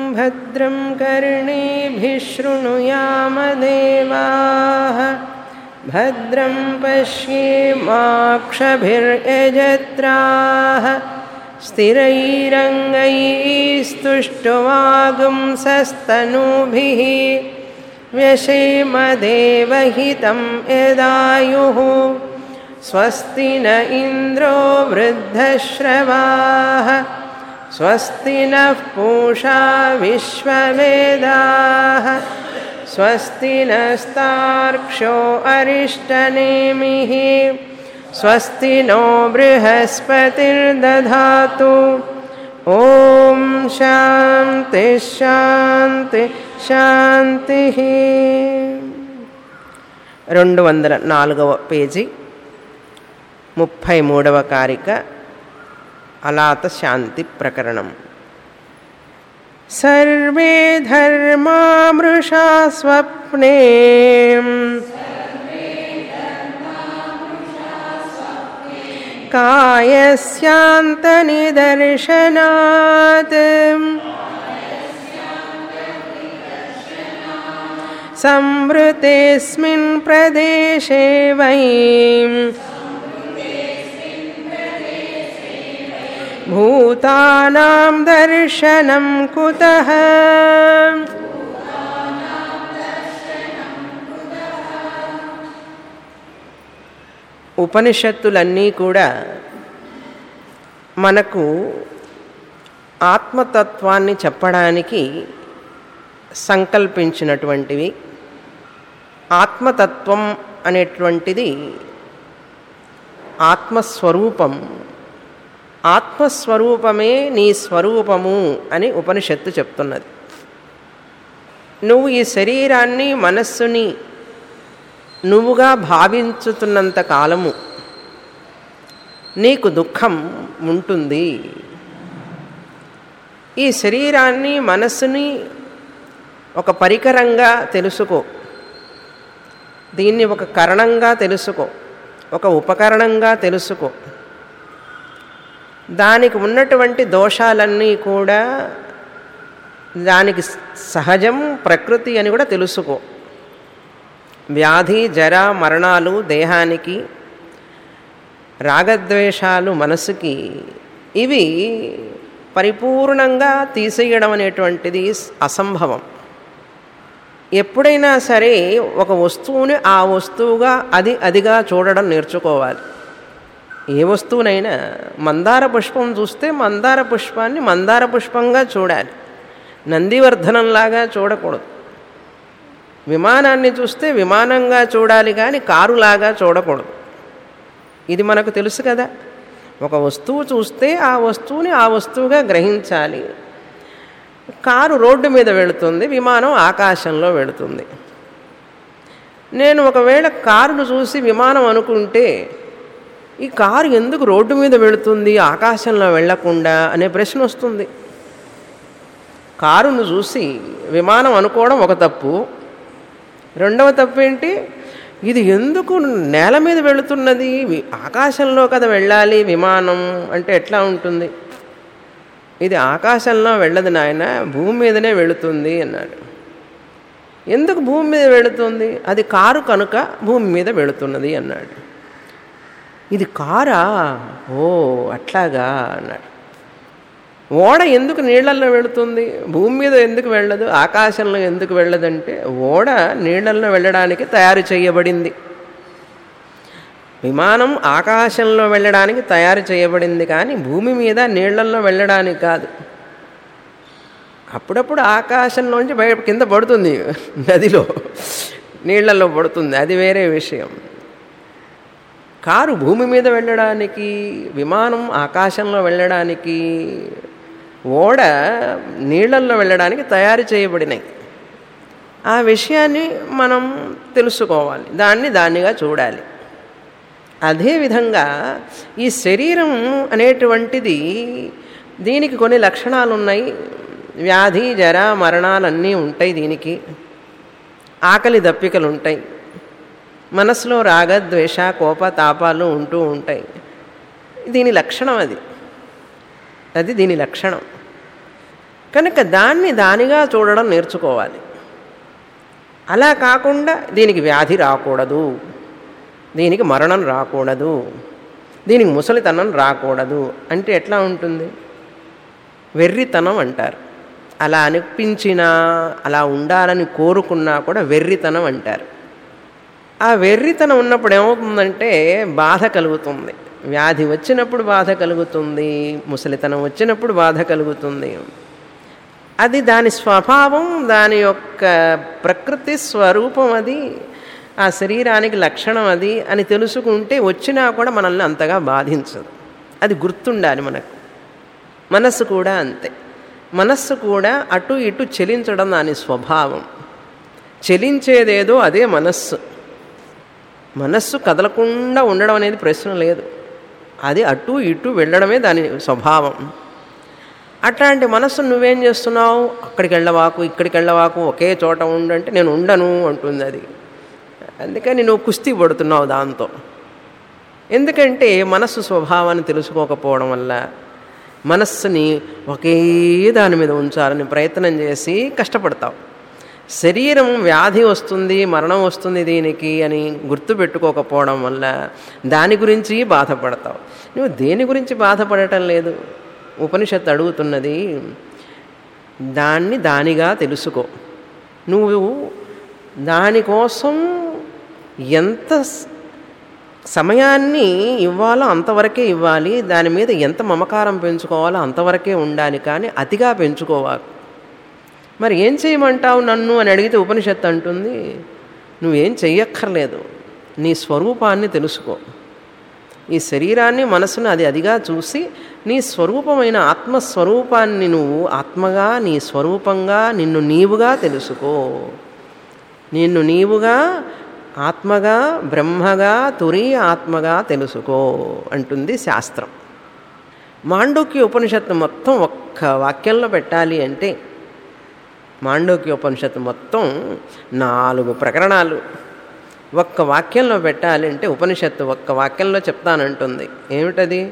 भद्रं कर्णेभिः शृणुयामदेवाः भद्रं पश्येमाक्षभिर्यजत्राः स्थिरैरङ्गैस्तुष्टुवागुंसस्तनूभिः व्यशेमदेवहितं यदायुः स्वस्ति न इन्द्रो वृद्धश्रवाः स्वस्ति नः पूषा विश्ववेदाः स्वस्ति नस्तार्क्ष्यो अरिष्टनेमिः स्वस्ति नो बृहस्पतिर्दधातु ఓం శాంతి శాంతి శాంతి 204వ పేజీ 33వ కారిక అలాత శాంతి ప్రకరణం. సర్వే ధర్మా మృషా స్వప్నే కాయస్యాంతనిదర్శనాత్ సంవృతేస్మిన్ ప్రదేశే వై భూతానాం దర్శనం కుతః. ఉపనిషత్తులన్నీ కూడా మనకు ఆత్మతత్వాన్ని చెప్పడానికి సంకల్పించినటువంటివి. ఆత్మతత్వం అనేటువంటిది ఆత్మస్వరూపం. ఆత్మస్వరూపమే నీ స్వరూపము అని ఉపనిషత్తు చెప్తున్నది. నువ్వు ఈ శరీరాన్ని మనస్సుని నువ్వుగా భావించుతున్నంత కాలము నీకు దుఃఖం ఉంటుంది. ఈ శరీరాన్ని మనస్సుని ఒక పరికరంగా తెలుసుకో, దీన్ని ఒక కరణంగా తెలుసుకో, ఒక ఉపకరణంగా తెలుసుకో. దానికి ఉన్నటువంటి దోషాలన్నీ కూడా దానికి సహజం, ప్రకృతి అని కూడా తెలుసుకో. వ్యాధి జర మరణాలు దేహానికి, రాగద్వేషాలు మనసుకి, ఇవి పరిపూర్ణంగా తీసేయడం అనేటువంటిది అసంభవం. ఎప్పుడైనా సరే ఒక వస్తువుని ఆ వస్తువుగా అదిగా చూడడం నేర్చుకోవాలి. ఏ వస్తువునైనా మందార పుష్పం చూస్తే మందార పుష్పాన్ని మందార పుష్పంగా చూడాలి, నందివర్ధనంలాగా చూడకూడదు. విమానాన్ని చూస్తే విమానంగా చూడాలి కానీ కారులాగా చూడకూడదు. ఇది మనకు తెలుసు కదా. ఒక వస్తువు చూస్తే ఆ వస్తువుని ఆ వస్తువుగా గ్రహించాలి. కారు రోడ్డు మీద వెళుతుంది, విమానం ఆకాశంలో వెళుతుంది. నేను ఒకవేళ కారును చూసి విమానం అనుకుంటే ఈ కారు ఎందుకు రోడ్డు మీద వెళుతుంది ఆకాశంలో వెళ్లకుండా అనే ప్రశ్న వస్తుంది. కారును చూసి విమానం అనుకోవడం ఒక తప్పు. రెండవ తప్పు ఏంటి, ఇది ఎందుకు నేల మీద వెళుతున్నది, ఆకాశంలో కదా వెళ్ళాలి విమానం అంటే ఎట్లా ఉంటుంది. ఇది ఆకాశంలో వెళ్ళదు నాయన, భూమి మీదనే వెళుతుంది అన్నాడు. ఎందుకు భూమి మీద వెళుతుంది, అది కారు కనుక భూమి మీద వెళుతున్నది అన్నాడు. ఇది కారా, ఓ అట్లాగా అన్నాడు. ఓడ ఎందుకు నీళ్లల్లో వెళుతుంది, భూమి మీద ఎందుకు వెళ్ళదు, ఆకాశంలో ఎందుకు వెళ్ళదంటే ఓడ నీళ్లల్లో వెళ్ళడానికి తయారు చేయబడింది. విమానం ఆకాశంలో వెళ్ళడానికి తయారు చేయబడింది కానీ భూమి మీద నీళ్లల్లో వెళ్ళడానికి కాదు. అప్పుడప్పుడు ఆకాశంలోంచి కింద పడుతుంది, నదిలో నీళ్లలో పడుతుంది, అది వేరే విషయం. కారు భూమి మీద వెళ్ళడానికి, విమానం ఆకాశంలో వెళ్ళడానికి, ఓడ నీళ్లల్లో వెళ్ళడానికి తయారు చేయబడినాయి. ఆ విషయాన్ని మనం తెలుసుకోవాలి, దాన్నిగా చూడాలి. అదేవిధంగా ఈ శరీరం అనేటువంటిది దీనికి కొన్ని లక్షణాలు ఉన్నాయి. వ్యాధి జర మరణాలన్నీ ఉంటాయి. దీనికి ఆకలి దప్పికలు ఉంటాయి, మనసులో రాగద్వేష కోప తాపాలు ఉంటూ ఉంటాయి. దీని లక్షణం అది దీని లక్షణం. కనుక దాన్ని దానిగా చూడడం నేర్చుకోవాలి. అలా కాకుండా దీనికి వ్యాధి రాకూడదు, దీనికి మరణం రాకూడదు, దీనికి ముసలితనం రాకూడదు అంటే ఎట్లా ఉంటుంది? వెర్రితనం అంటారు. అలా అనిపించినా, అలా ఉండాలని కోరుకున్నా కూడా వెర్రితనం అంటారు. ఆ వెర్రితనం ఉన్నప్పుడు ఏమవుతుందంటే బాధ కలుగుతుంది. వ్యాధి వచ్చినప్పుడు బాధ కలుగుతుంది, ముసలితనం వచ్చినప్పుడు బాధ కలుగుతుంది. అది దాని స్వభావం, దాని యొక్క ప్రకృతి స్వరూపం, అది ఆ శరీరానికి లక్షణం అది అని తెలుసుకుంటే వచ్చినా కూడా మనల్ని అంతగా బాధించదు. అది గుర్తుండాలి మనకు. మనస్సు కూడా అంతే. మనస్సు కూడా అటు ఇటు చెలించడం దాని స్వభావం. చెలించేదేదో అదే మనస్సు. మనస్సు కదలకుండా ఉండడం అనేది ప్రశ్న లేదు. అది అటు ఇటు వెళ్ళడమే దాని స్వభావం. అట్లాంటి మనస్సు నువ్వేం చేస్తున్నావు? అక్కడికి వెళ్ళవాకు, ఇక్కడికి వెళ్ళవాకు, ఒకే చోట ఉండంటే నేను ఉండను అంటుంది అది. అందుకని నువ్వు కుస్తీ పడుతున్నావు దాంతో. ఎందుకంటే మనస్సు స్వభావాన్ని తెలుసుకోకపోవడం వల్ల మనస్సుని ఒకే దాని మీద ఉంచాలని ప్రయత్నం చేసి కష్టపడతావు. శరీరం వ్యాధి వస్తుంది, మరణం వస్తుంది దీనికి అని గుర్తుపెట్టుకోకపోవడం వల్ల దాని గురించి బాధపడతావు. నువ్వు దేని గురించి బాధపడటం లేదు. ఉపనిషత్తు అడుగుతున్నది దాన్ని దానిగా తెలుసుకో. నువ్వు దానికోసం ఎంత సమయాన్ని ఇవ్వాలో అంతవరకే ఇవ్వాలి, దాని మీద ఎంత మమకారం పెంచుకోవాలో అంతవరకే ఉండాలి, కానీ అతిగా పెంచుకోవాలి. మరి ఏం చేయమంటావు నన్ను అని అడిగితే ఉపనిషత్తు అంటుంది నువ్వేం చెయ్యక్కర్లేదు, నీ స్వరూపాన్ని తెలుసుకో. ఈ శరీరాన్ని మనసును అదిగా చూసి నీ స్వరూపమైన ఆత్మస్వరూపాన్ని నువ్వు ఆత్మగా, నీ స్వరూపంగా, నిన్ను నీవుగా తెలుసుకో. నిన్ను నీవుగా, ఆత్మగా, బ్రహ్మగా, తురీయ ఆత్మగా తెలుసుకో అంటుంది శాస్త్రం. మాండూక్య ఉపనిషత్తు మొత్తం ఒక్క వాక్యంలో పెట్టాలి అంటే, మాండూక్య ఉపనిషత్తు మొత్తం 4 ప్రకరణాలు ఒక్క వాక్యంలో పెట్టాలి అంటే ఉపనిషత్తు ఒక్క వాక్యంలో చెప్తానంటుంది. ఏమిటది?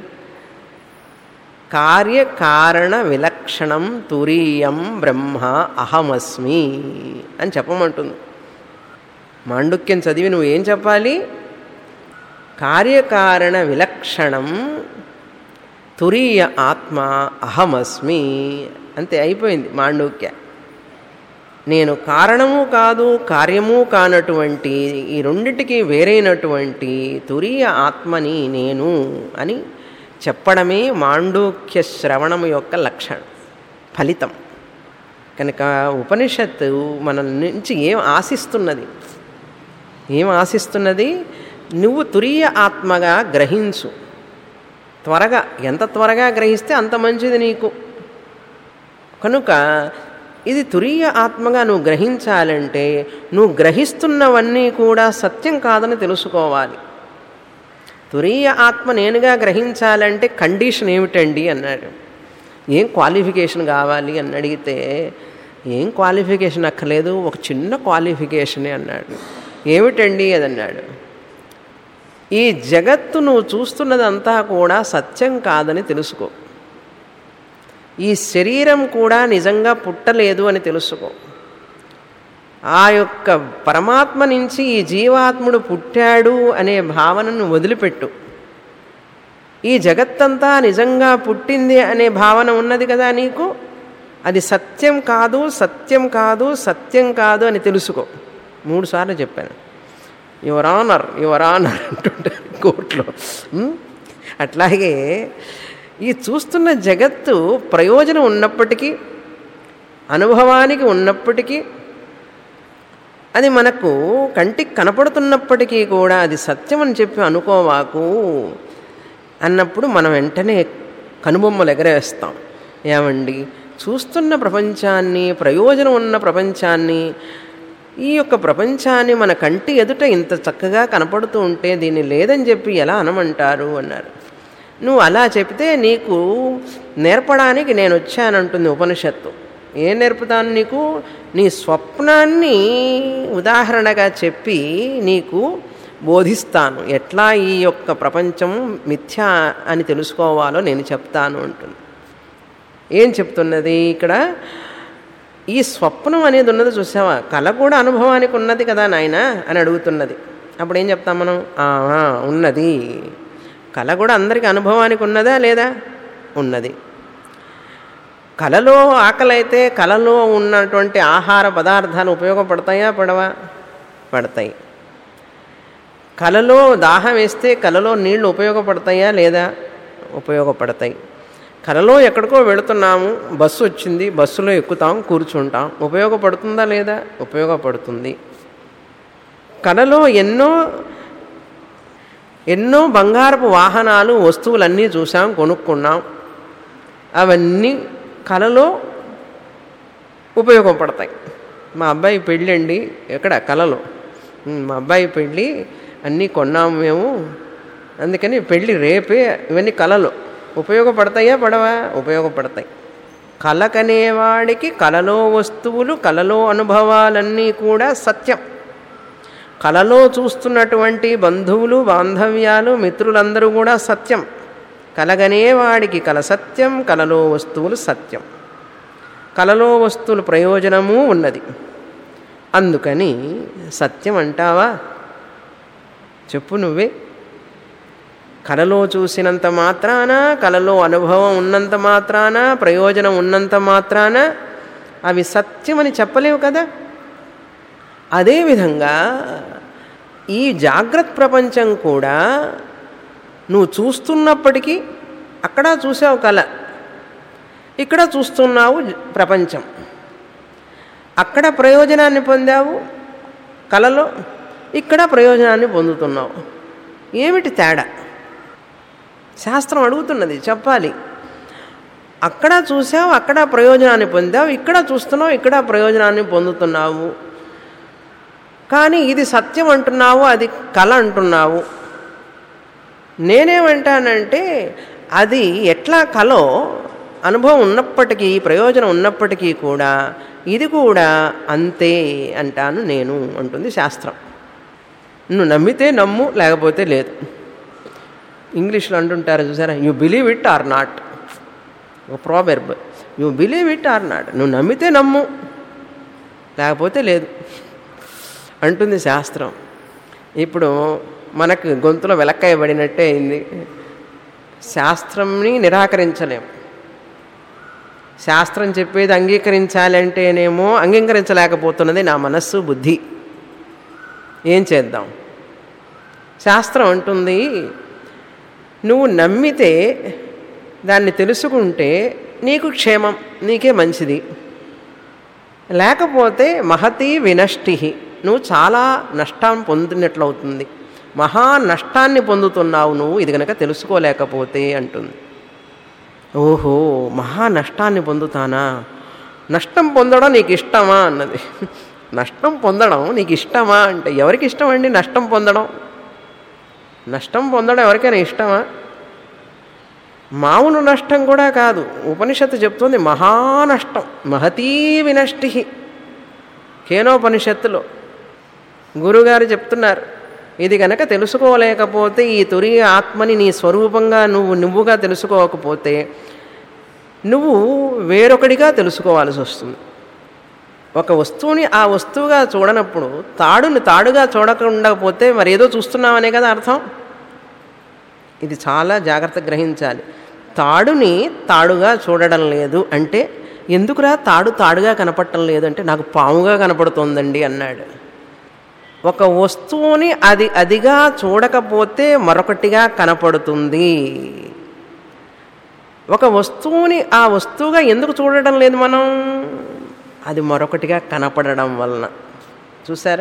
కార్యకారణ విలక్షణం తురీయం బ్రహ్మ అహమస్మి అని చెప్పమంటుంది. మాండుక్యం చదివి నువ్వు ఏం చెప్పాలి? కార్యకారణ విలక్షణం తురీయ ఆత్మ అహమస్మి అంతే, అయిపోయింది మాండూక్య. నేను కారణము కాదు, కార్యము కానటువంటి ఈ రెండిటికి వేరైనటువంటి తురీయ ఆత్మని నేను అని చెప్పడమే మాండూక్య శ్రవణము యొక్క లక్షణం, ఫలితం. కనుక ఉపనిషత్తు మన నుంచి ఏం ఆశిస్తున్నది? ఏం ఆశిస్తున్నది? నువ్వు తురీయ ఆత్మగా గ్రహించు. త్వరగా, ఎంత త్వరగా గ్రహిస్తే అంత మంచిది నీకు. కనుక ఇది తురీయ ఆత్మగా నువ్వు గ్రహించాలంటే నువ్వు గ్రహిస్తున్నవన్నీ కూడా సత్యం కాదని తెలుసుకోవాలి. తురీయ ఆత్మ నేనుగా గ్రహించాలంటే కండిషన్ ఏమిటండి అన్నాడు. ఏం క్వాలిఫికేషన్ కావాలి అని అడిగితే ఏం క్వాలిఫికేషన్ అక్కర్లేదు, ఒక చిన్న క్వాలిఫికేషనే అన్నాడు. ఏమిటండి అది అన్నాడు. ఈ జగత్తు నువ్వు చూస్తున్నదంతా కూడా సత్యం కాదని తెలుసుకో. ఈ శరీరం కూడా నిజంగా పుట్టలేదు అని తెలుసుకో. ఆ యొక్క పరమాత్మ నుంచి ఈ జీవాత్ముడు పుట్టాడు అనే భావనను వదిలిపెట్టు. ఈ జగత్తంతా నిజంగా పుట్టింది అనే భావన ఉన్నది కదా నీకు, అది సత్యం కాదు, సత్యం కాదు, సత్యం కాదు అని తెలుసుకో. 3 సార్లు చెప్పాను. యువర్ ఆనర్, యువర్ ఆనర్ అంటుంటారు కోర్టులో. అట్లాగే ఈ చూస్తున్న జగత్తు ప్రయోజనం ఉన్నప్పటికీ, అనుభవానికి ఉన్నప్పటికీ, అది మనకు కంటికి కనపడుతున్నప్పటికీ కూడా అది సత్యం అని చెప్పి అనుకోవాకు అన్నప్పుడు మనం వెంటనే కనుబొమ్మలు ఎగరేస్తాం. ఏమండి, చూస్తున్న ప్రపంచాన్ని, ప్రయోజనం ఉన్న ప్రపంచాన్ని, ఈ యొక్క ప్రపంచాన్ని మన కంటి ఎదుట ఇంత చక్కగా కనపడుతూ ఉంటే దీన్ని లేదని చెప్పి ఎలా అనమంటారు అన్నారు. నువ్వు అలా చెప్తే నీకు నేర్పడానికి నేను వచ్చానంటుంది ఉపనిషత్తు. ఏం నేర్పుతాను నీకు? నీ స్వప్నాన్ని ఉదాహరణగా చెప్పి నీకు బోధిస్తాను. ఎట్లా ఈ యొక్క ప్రపంచం మిథ్యా అని తెలుసుకోవాలో నేను చెప్తాను అంటుంది. ఏం చెప్తున్నది ఇక్కడ? ఈ స్వప్నం అనేది ఉన్నది చూసావా, కళ కూడా అనుభవానికి ఉన్నది కదా నాయన అని అడుగుతున్నది. అప్పుడు ఏం చెప్తాం మనం? ఉన్నది. కళ కూడా అందరికీ అనుభవానికి ఉన్నదా లేదా? ఉన్నది. కళలో ఆకలి అయితే కళలో ఉన్నటువంటి ఆహార పదార్థాలు ఉపయోగపడతాయా పడవా? పడతాయి. కళలో దాహం వేస్తే కళలో నీళ్లు ఉపయోగపడతాయా లేదా? ఉపయోగపడతాయి. కళలో ఎక్కడికో వెళుతున్నాము, బస్సు వచ్చింది, బస్సులో ఎక్కుతాం, కూర్చుంటాం, ఉపయోగపడుతుందా లేదా? ఉపయోగపడుతుంది. కళలో ఎన్నో బంగారపు వాహనాలు, వస్తువులన్నీ చూసాం, కొనుక్కున్నాం. అవన్నీ కళలో ఉపయోగపడతాయి. మా అబ్బాయి పెళ్ళండి, ఎక్కడ? కళలో. మా అబ్బాయి పెళ్ళి అన్నీ కొన్నాము మేము, అందుకని పెళ్ళి రేపే. ఇవన్నీ కళలో ఉపయోగపడతాయా పడవా? ఉపయోగపడతాయి. కళ కనేవాడికి కళలో వస్తువులు, కళలో అనుభవాలన్నీ కూడా సత్యం. కళలో చూస్తున్నటువంటి బంధువులు, బాంధవ్యాలు, మిత్రులందరూ కూడా సత్యం. కలగనేవాడికి కళ సత్యం, కళలో వస్తువులు సత్యం. కళలో వస్తువుల ప్రయోజనము ఉన్నది. అందుకని సత్యం అంటావా? చెప్పు నువ్వే. కళలో చూసినంత మాత్రాన, కళలో అనుభవం ఉన్నంత మాత్రాన, ప్రయోజనం ఉన్నంత మాత్రాన అవి సత్యమని చెప్పలేవు కదా. అదేవిధంగా ఈ జాగ్రత్త ప్రపంచం కూడా నువ్వు చూస్తున్నప్పటికీ, అక్కడ చూసావు కళ, ఇక్కడ చూస్తున్నావు ప్రపంచం. అక్కడ ప్రయోజనాన్ని పొందావు కళలో, ఇక్కడ ప్రయోజనాన్ని పొందుతున్నావు. ఏమిటి తేడా? శాస్త్రం అడుగుతున్నది, చెప్పాలి. అక్కడ చూసావు, అక్కడ ప్రయోజనాన్ని పొందావు, ఇక్కడ చూస్తున్నావు, ఇక్కడ ప్రయోజనాన్ని పొందుతున్నావు. కానీ ఇది సత్యం అంటున్నావు, అది కళ అంటున్నావు. నేనేమంటానంటే అది ఎట్లా కళో అనుభవం ఉన్నప్పటికీ, ప్రయోజనం ఉన్నప్పటికీ కూడా ఇది కూడా అంతే అంటాను నేను అంటుంది శాస్త్రం. నువ్వు నమ్మితే నమ్ము, లేకపోతే లేదు. ఇంగ్లీష్లో అంటుంటారు చూసారా, you believe it or not. ఒక proverb, you believe it or not. నువ్వు నమ్మితే నమ్ము, లేకపోతే లేదు అంటుంది శాస్త్రం. ఇప్పుడు మనకు గొంతులో వెలక్కాయ పడినట్టే అయింది. శాస్త్రంని నిరాకరించలేం. శాస్త్రం చెప్పేది అంగీకరించాలంటేనేమో అంగీకరించలేకపోతున్నది నా మనస్సు, బుద్ధి. ఏం చేద్దాం? శాస్త్రం అంటుంది, నువ్వు నమ్మితే, దాన్ని తెలుసుకుంటే నీకు క్షేమం, నీకే మంచిది. లేకపోతే మహతి వినష్టి, నువ్వు చాలా నష్టం పొందినట్లవుతుంది, మహా నష్టాన్ని పొందుతున్నావు నువ్వు ఇది కనుక తెలుసుకోలేకపోతే అంటుంది. ఓహో, మహా నష్టాన్ని పొందుతానా? నష్టం పొందడం నీకు ఇష్టమా అన్నది. నష్టం పొందడం నీకు ఇష్టమా అంటే ఎవరికి ఇష్టం అండి నష్టం పొందడం? నష్టం పొందడం ఎవరికైనా ఇష్టమా? మామూలు నష్టం కూడా కాదు. ఉపనిషత్తు చెప్తుంది మహానష్టం, మహతీ వినష్టి. కేనోపనిషత్తులో గురువుగారు చెప్తున్నారు, ఇది కనుక తెలుసుకోలేకపోతే, ఈ తురియ ఆత్మని నీ స్వరూపంగా నువ్వుగా తెలుసుకోకపోతే నువ్వు వేరొకడిగా తెలుసుకోవాల్సి వస్తుంది. ఒక వస్తువుని ఆ వస్తువుగా చూడనప్పుడు, తాడుని తాడుగా చూడకుండా పోతే మరి ఏదో చూస్తున్నామనే కదా అర్థం. ఇది చాలా జాగ్రత్తగా గ్రహించాలి. తాడుని తాడుగా చూడడం లేదు అంటే, ఎందుకురా తాడు తాడుగా కనపడటం లేదు అంటే, నాకు పాముగా కనపడుతోందండి అన్నాడు. ఒక వస్తువుని అదిగా చూడకపోతే మరొకటిగా కనపడుతుంది. ఒక వస్తువుని ఆ వస్తువుగా ఎందుకు చూడడం లేదు మనం? అది మరొకటిగా కనపడడం వలన. చూసారా,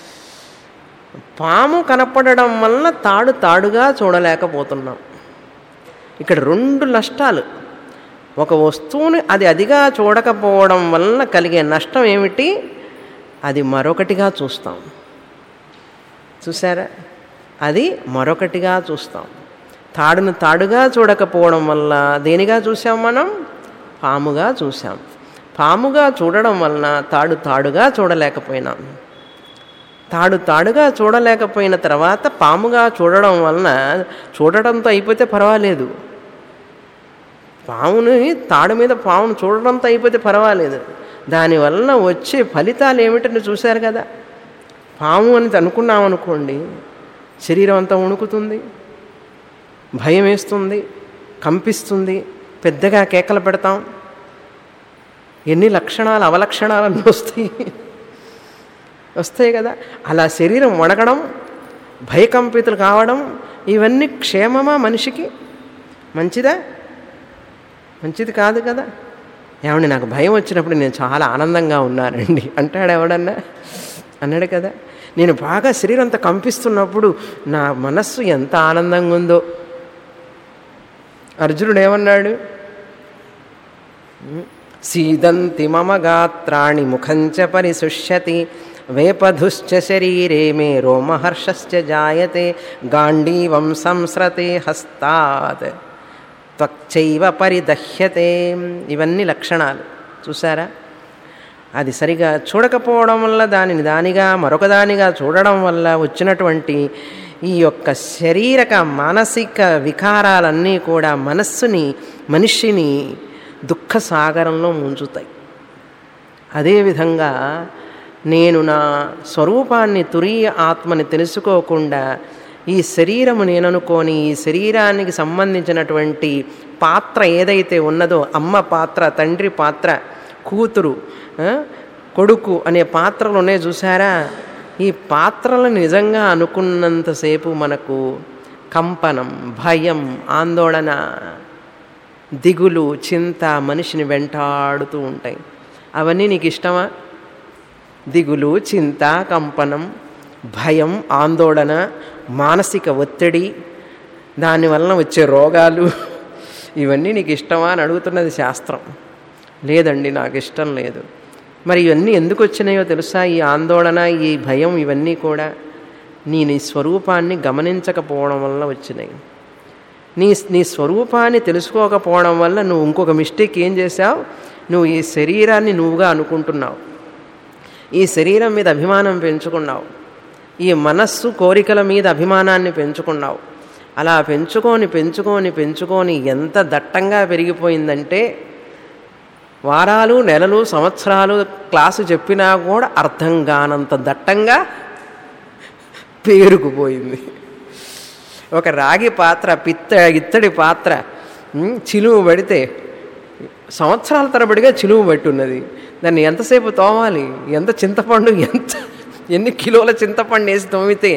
పాము కనపడడం వలన తాడు తాడుగా చూడలేకపోతున్నాం. ఇక్కడ రెండు నష్టాలు. ఒక వస్తువుని అదిగా చూడకపోవడం వలన కలిగే నష్టం ఏమిటి? అది మరొకటిగా చూస్తాం. చూసారా, అది మరొకటిగా చూస్తాం. తాడును తాడుగా చూడకపోవడం వల్ల దేనిగా చూసాం మనం? పాముగా చూసాం. పాముగా చూడడం వలన తాడు తాడుగా చూడలేకపోయినాం. తాడు తాడుగా చూడలేకపోయిన తర్వాత పాముగా చూడడం వలన, చూడడంతో అయిపోతే పర్వాలేదు, పాముని తాడు మీద పామును చూడడంతో అయిపోతే పర్వాలేదు, దానివల్ల వచ్చే ఫలితాలు ఏమిటని చూశారు కదా. పాము అని అనుకున్నాం అనుకోండి, శరీరం అంతా వణుకుతుంది, భయం వేస్తుంది, కంపిస్తుంది, పెద్దగా కేకలు పెడతాం, ఎన్ని లక్షణాలు అవలక్షణాలన్నీ వస్తాయి కదా. అలా శరీరం వణకడం, భయకంపితులు కావడం, ఇవన్నీ క్షేమమా మనిషికి? మంచిదా? మంచిది కాదు కదా. ఏమండి నాకు భయం వచ్చినప్పుడు నేను చాలా ఆనందంగా ఉన్నానండి అంటాడు ఎవడన్నా? అన్నాడు కదా. నేను బాగా శరీరం అంతా కంపిస్తున్నప్పుడు నా మనస్సు ఎంత ఆనందంగా ఉందో. అర్జునుడు ఏమన్నాడు? సీదంతి మమ గాత్రాణి ముఖంచ పరిశుష్యతి వేపధుశ్చ శరీరే మే రోమహర్షశ్చ జాయతే గాండీవం సంస్రతే హస్తాత్ త్వక్చైవ పరిదహ్యతే. ఇవన్నీ లక్షణాలు చూసారా? అది సరిగా చూడకపోవడం వల్ల, దానిని దానిగా మరొకదానిగా చూడడం వల్ల వచ్చినటువంటి ఈ యొక్క శారీరక మానసిక వికారాలన్నీ కూడా మనిషిని దుఃఖ సాగరంలో ముంచుతాయి. అదేవిధంగా నేను నా స్వరూపాన్ని, తురీయ ఆత్మని తెలుసుకోకుండా ఈ శరీరము నేననుకొని, ఈ శరీరానికి సంబంధించినటువంటి పాత్ర ఏదైతే ఉన్నదో, అమ్మ పాత్ర, తండ్రి పాత్ర, కూతురు, కొడుకు అనే పాత్రలు ఉన్నాయి చూసారా? ఈ పాత్రలను నిజంగా అనుకున్నంతసేపు మనకు కంపనం, భయం, ఆందోళన, దిగులు, చింత మనిషిని వెంటాడుతూ ఉంటాయి. అవన్నీ నీకు ఇష్టమా? దిగులు, చింత, కంపనం, భయం, ఆందోళన, మానసిక ఒత్తిడి, దానివలన వచ్చే రోగాలు, ఇవన్నీ నీకు ఇష్టమా అని అడుగుతున్నది శాస్త్రం. లేదండి నాకు ఇష్టం లేదు. మరి ఇవన్నీ ఎందుకు వచ్చినాయో తెలుసా? ఈ ఆందోళన, ఈ భయం, ఇవన్నీ కూడా నీ స్వరూపాన్ని గమనించకపోవడం వల్ల వచ్చినాయి. నీ స్వరూపాన్ని తెలుసుకోకపోవడం వల్ల నువ్వు ఇంకొక మిస్టేక్ ఏం చేశావు? నువ్వు ఈ శరీరాన్ని నువ్వుగా అనుకుంటున్నావు, ఈ శరీరం మీద అభిమానం పెంచుకున్నావు, ఈ మనస్సు కోరికల మీద అభిమానాన్ని పెంచుకున్నావు. అలా పెంచుకొని ఎంత దట్టంగా పెరిగిపోయిందంటే వారాలు, నెలలు, సంవత్సరాలు క్లాసు చెప్పినా కూడా అర్థం కానంత దట్టంగా పేరుకుపోయింది. ఒక రాగి పాత్ర, ఇత్తడి పాత్ర చిలుము పడితే సంవత్సరాల తరబడిగా చిలుము పట్టి ఉన్నది. దాన్ని ఎంతసేపు తోమాలి? ఎంత చింతపండు, ఎన్ని కిలోల చింతపండు వేసి తోమితే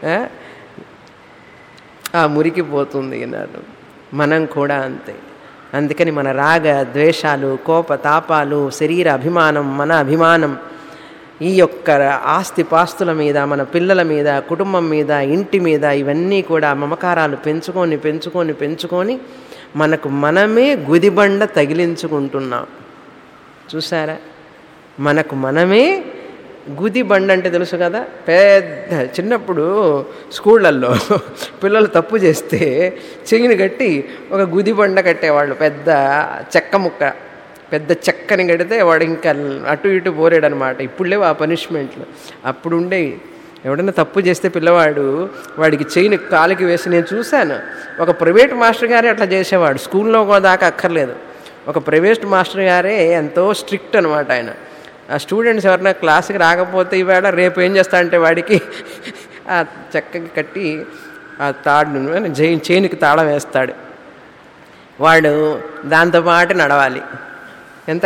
ఆ మురికిపోతుంది అన్నాడు. మనం కూడా అంతే. అందుకని మన రాగ ద్వేషాలు, కోప తాపాలు, శరీర అభిమానం, మన అభిమానం, ఈ యొక్క ఆస్తి పాస్తుల మీద, మన పిల్లల మీద, కుటుంబం మీద, ఇంటి మీద, ఇవన్నీ కూడా మమకారాలు పెంచుకొని మనకు మనమే గుదిబండ తగిలించుకుంటున్నాం. చూసారా? మనకు మనమే గుదిబండ అంటే తెలుసు కదా. పెద్ద చిన్నప్పుడు స్కూళ్ళల్లో పిల్లలు తప్పు చేస్తే చెయ్యిని కట్టి ఒక గుదిబండ కట్టేవాళ్ళు, పెద్ద చెక్క ముక్క, పెద్ద చెక్కని కడితే వాడు ఇంకా అటు ఇటు పోరేడనమాట. ఇప్పుడు లేవు ఆ పనిష్మెంట్లు, అప్పుడు ఉండేవి. ఎవడన్నా తప్పు చేస్తే పిల్లవాడు వాడికి చెయ్యిని కాలికి వేసి, నేను చూశాను. ఒక ప్రైవేట్ మాస్టర్ గారే అట్లా చేసేవాడు, స్కూల్లో దాకా అక్కర్లేదు. ఒక ప్రైవేట్ మాస్టర్ గారే ఎంతో స్ట్రిక్ట్ అనమాట ఆయన. ఆ స్టూడెంట్స్ ఎవరైనా క్లాస్కి రాకపోతే ఇవాళ రేపు ఏం చేస్తా అంటే వాడికి ఆ చెక్కకి కట్టి ఆ తాడును చైన్కి తాళం వేస్తాడు. వాడు దాంతోపాటు నడవాలి. ఎంత